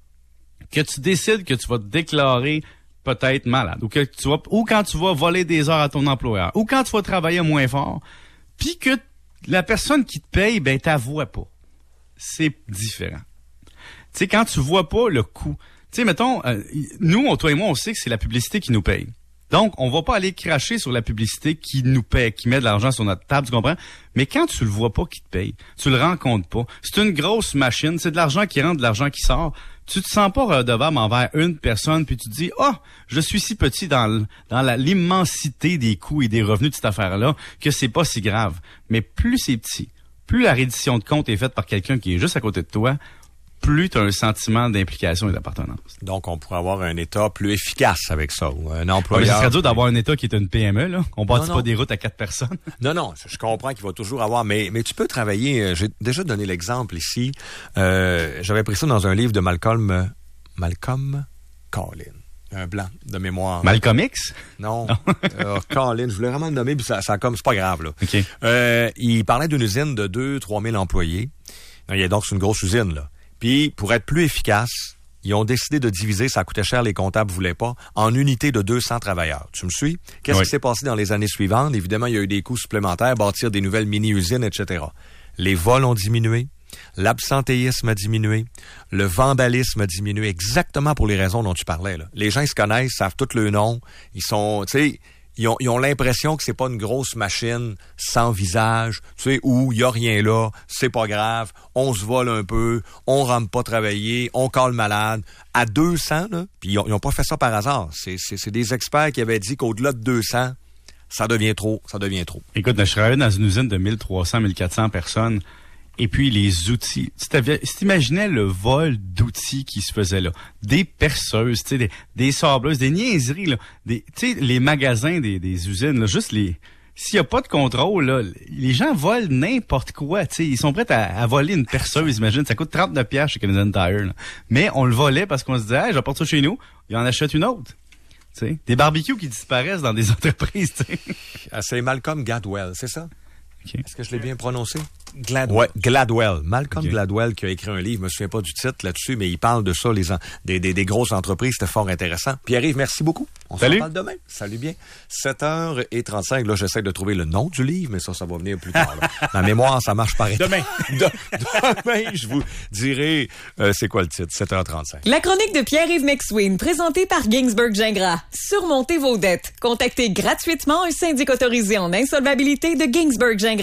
que tu décides que tu vas te déclarer peut-être malade, ou que tu vas, ou quand tu vas voler des heures à ton employeur, ou quand tu vas travailler moins fort, puis que la personne qui te paye, ben, t'as vois pas. C'est différent. Tu sais, quand tu vois pas le coût. Tu sais, mettons, euh, nous, on, toi et moi, on sait que c'est la publicité qui nous paye. Donc, on va pas aller cracher sur la publicité qui nous paie, qui met de l'argent sur notre table, tu comprends? Mais quand tu le vois pas qui te paye, tu le rencontres pas, c'est une grosse machine, c'est de l'argent qui rentre, de l'argent qui sort, tu te sens pas redevable envers une personne, puis tu te dis, ah, oh, je suis si petit dans, le, dans la, l'immensité des coûts et des revenus de cette affaire-là que c'est pas si grave. Mais plus c'est petit, plus la reddition de compte est faite par quelqu'un qui est juste à côté de toi, plus tu as un sentiment d'implication et d'appartenance. Donc, on pourrait avoir un État plus efficace avec ça, ou un employeur... Ah, mais ça serait dur d'avoir un État qui est une P M E, là. On bâtit pas des routes à quatre personnes. Non, non, je comprends qu'il va toujours avoir... Mais, mais tu peux travailler... J'ai déjà donné l'exemple ici. Euh, j'avais pris ça dans un livre de Malcolm... Malcolm Collin. Un blanc de mémoire. Malcolm X? Non. non. euh, Collin, je voulais vraiment le nommer, puis ça, ça comme... C'est pas grave, là. Okay. Euh, il parlait d'une usine de deux à trois mille employés. Il y a donc c'est une grosse usine, là. Puis, pour être plus efficace, ils ont décidé de diviser, ça coûtait cher, les comptables voulaient pas, en unités de deux cents travailleurs. Tu me suis? Qu'est-ce oui. qui s'est passé dans les années suivantes? Évidemment, il y a eu des coûts supplémentaires, bâtir des nouvelles mini-usines, et cetera. Les vols ont diminué, l'absentéisme a diminué, le vandalisme a diminué, exactement pour les raisons dont tu parlais, là. Les gens, ils se connaissent, savent tous le nom, ils sont, tu sais... Ils ont, ils ont l'impression que c'est pas une grosse machine sans visage, tu sais, où il y a rien là, c'est pas grave, on se vole un peu, on rentre pas travailler, on cale malade. À deux cents, là, puis ils ont, ils ont pas fait ça par hasard. C'est, c'est, c'est des experts qui avaient dit qu'au-delà de deux cents, ça devient trop, ça devient trop. Écoute, je travaillais dans une usine de mille trois cents, mille quatre cents personnes. Et puis, les outils. Si tu t'imaginais le vol d'outils qui se faisait là, des perceuses, tu sais, des, des sableuses, des niaiseries, là, des, tu sais, les magasins des, des usines, là, juste les... S'il y a pas de contrôle, là, les gens volent n'importe quoi, tu sais. Ils sont prêts à, à voler une perceuse, imagine. Ça coûte trente-neuf piastres chez Canadian Tire, là. Mais on le volait parce qu'on se disait, hey, j'apporte ça chez nous, il en achète une autre. Tu sais, des barbecues qui disparaissent dans des entreprises, tu sais. Ah, c'est Malcolm Gladwell, c'est ça? Okay. Est-ce que je l'ai bien prononcé? Gladwell. Ouais, Gladwell. Malcolm okay. Gladwell qui a écrit un livre, je me souviens pas du titre là-dessus, mais il parle de ça, les en, des, des, des grosses entreprises, c'était fort intéressant. Pierre-Yves, merci beaucoup. On se reparle demain. Salut bien. sept heures trente-cinq, là, j'essaie de trouver le nom du livre, mais ça, ça va venir plus tard. Là. Ma mémoire, ça marche pareil. Demain. De, demain, je vous dirai, euh, c'est quoi le titre? sept heures trente-cinq. La chronique de Pierre-Yves McSween, présentée par Ginsberg Gingras. Surmontez vos dettes. Contactez gratuitement un syndic autorisé en insolvabilité de Ginsberg Gingras.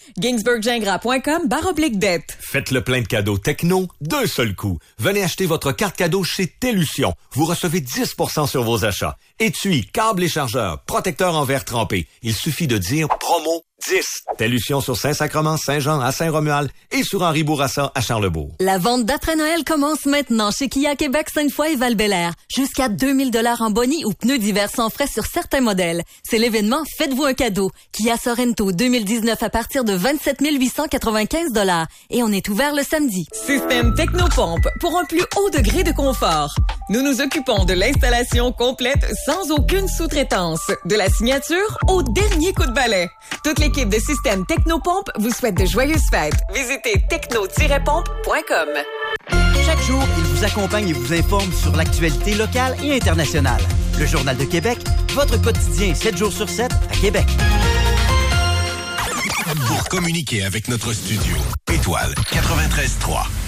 ginsburg gingras point com barre oblique dette. Faites le plein de cadeaux techno d'un seul coup. Venez acheter votre carte cadeau chez Télution. Vous recevez dix pour cent sur vos achats. Étui, câbles et chargeurs, protecteurs en verre trempé. Il suffit de dire promo dix. Télution sur Saint-Sacrement, Saint-Jean, à Saint-Romuald et sur Henri Bourassa à Charlebourg. La vente d'après-Noël commence maintenant chez Kia Québec, Sainte-Foy et Val-Bélair. Jusqu'à deux mille dollars en boni ou pneus d'hiver sans frais sur certains modèles. C'est l'événement Faites-vous un cadeau. Kia Sorento deux mille dix-neuf à partir de vingt-sept mille huit cent quatre-vingt-quinze dollars. Et on est ouvert le samedi. Système Technopompe pour un plus haut degré de confort. Nous nous occupons de l'installation complète sans aucune sous-traitance. De la signature au dernier coup de balai. Toute l'équipe de Système Technopompe vous souhaite de joyeuses fêtes. Visitez techno tiret pompe point com. Chaque jour, il vous accompagne et vous informe sur l'actualité locale et internationale. Le Journal de Québec, votre quotidien sept jours sur sept à Québec. Pour communiquer avec notre studio, étoile quatre-vingt-treize trois.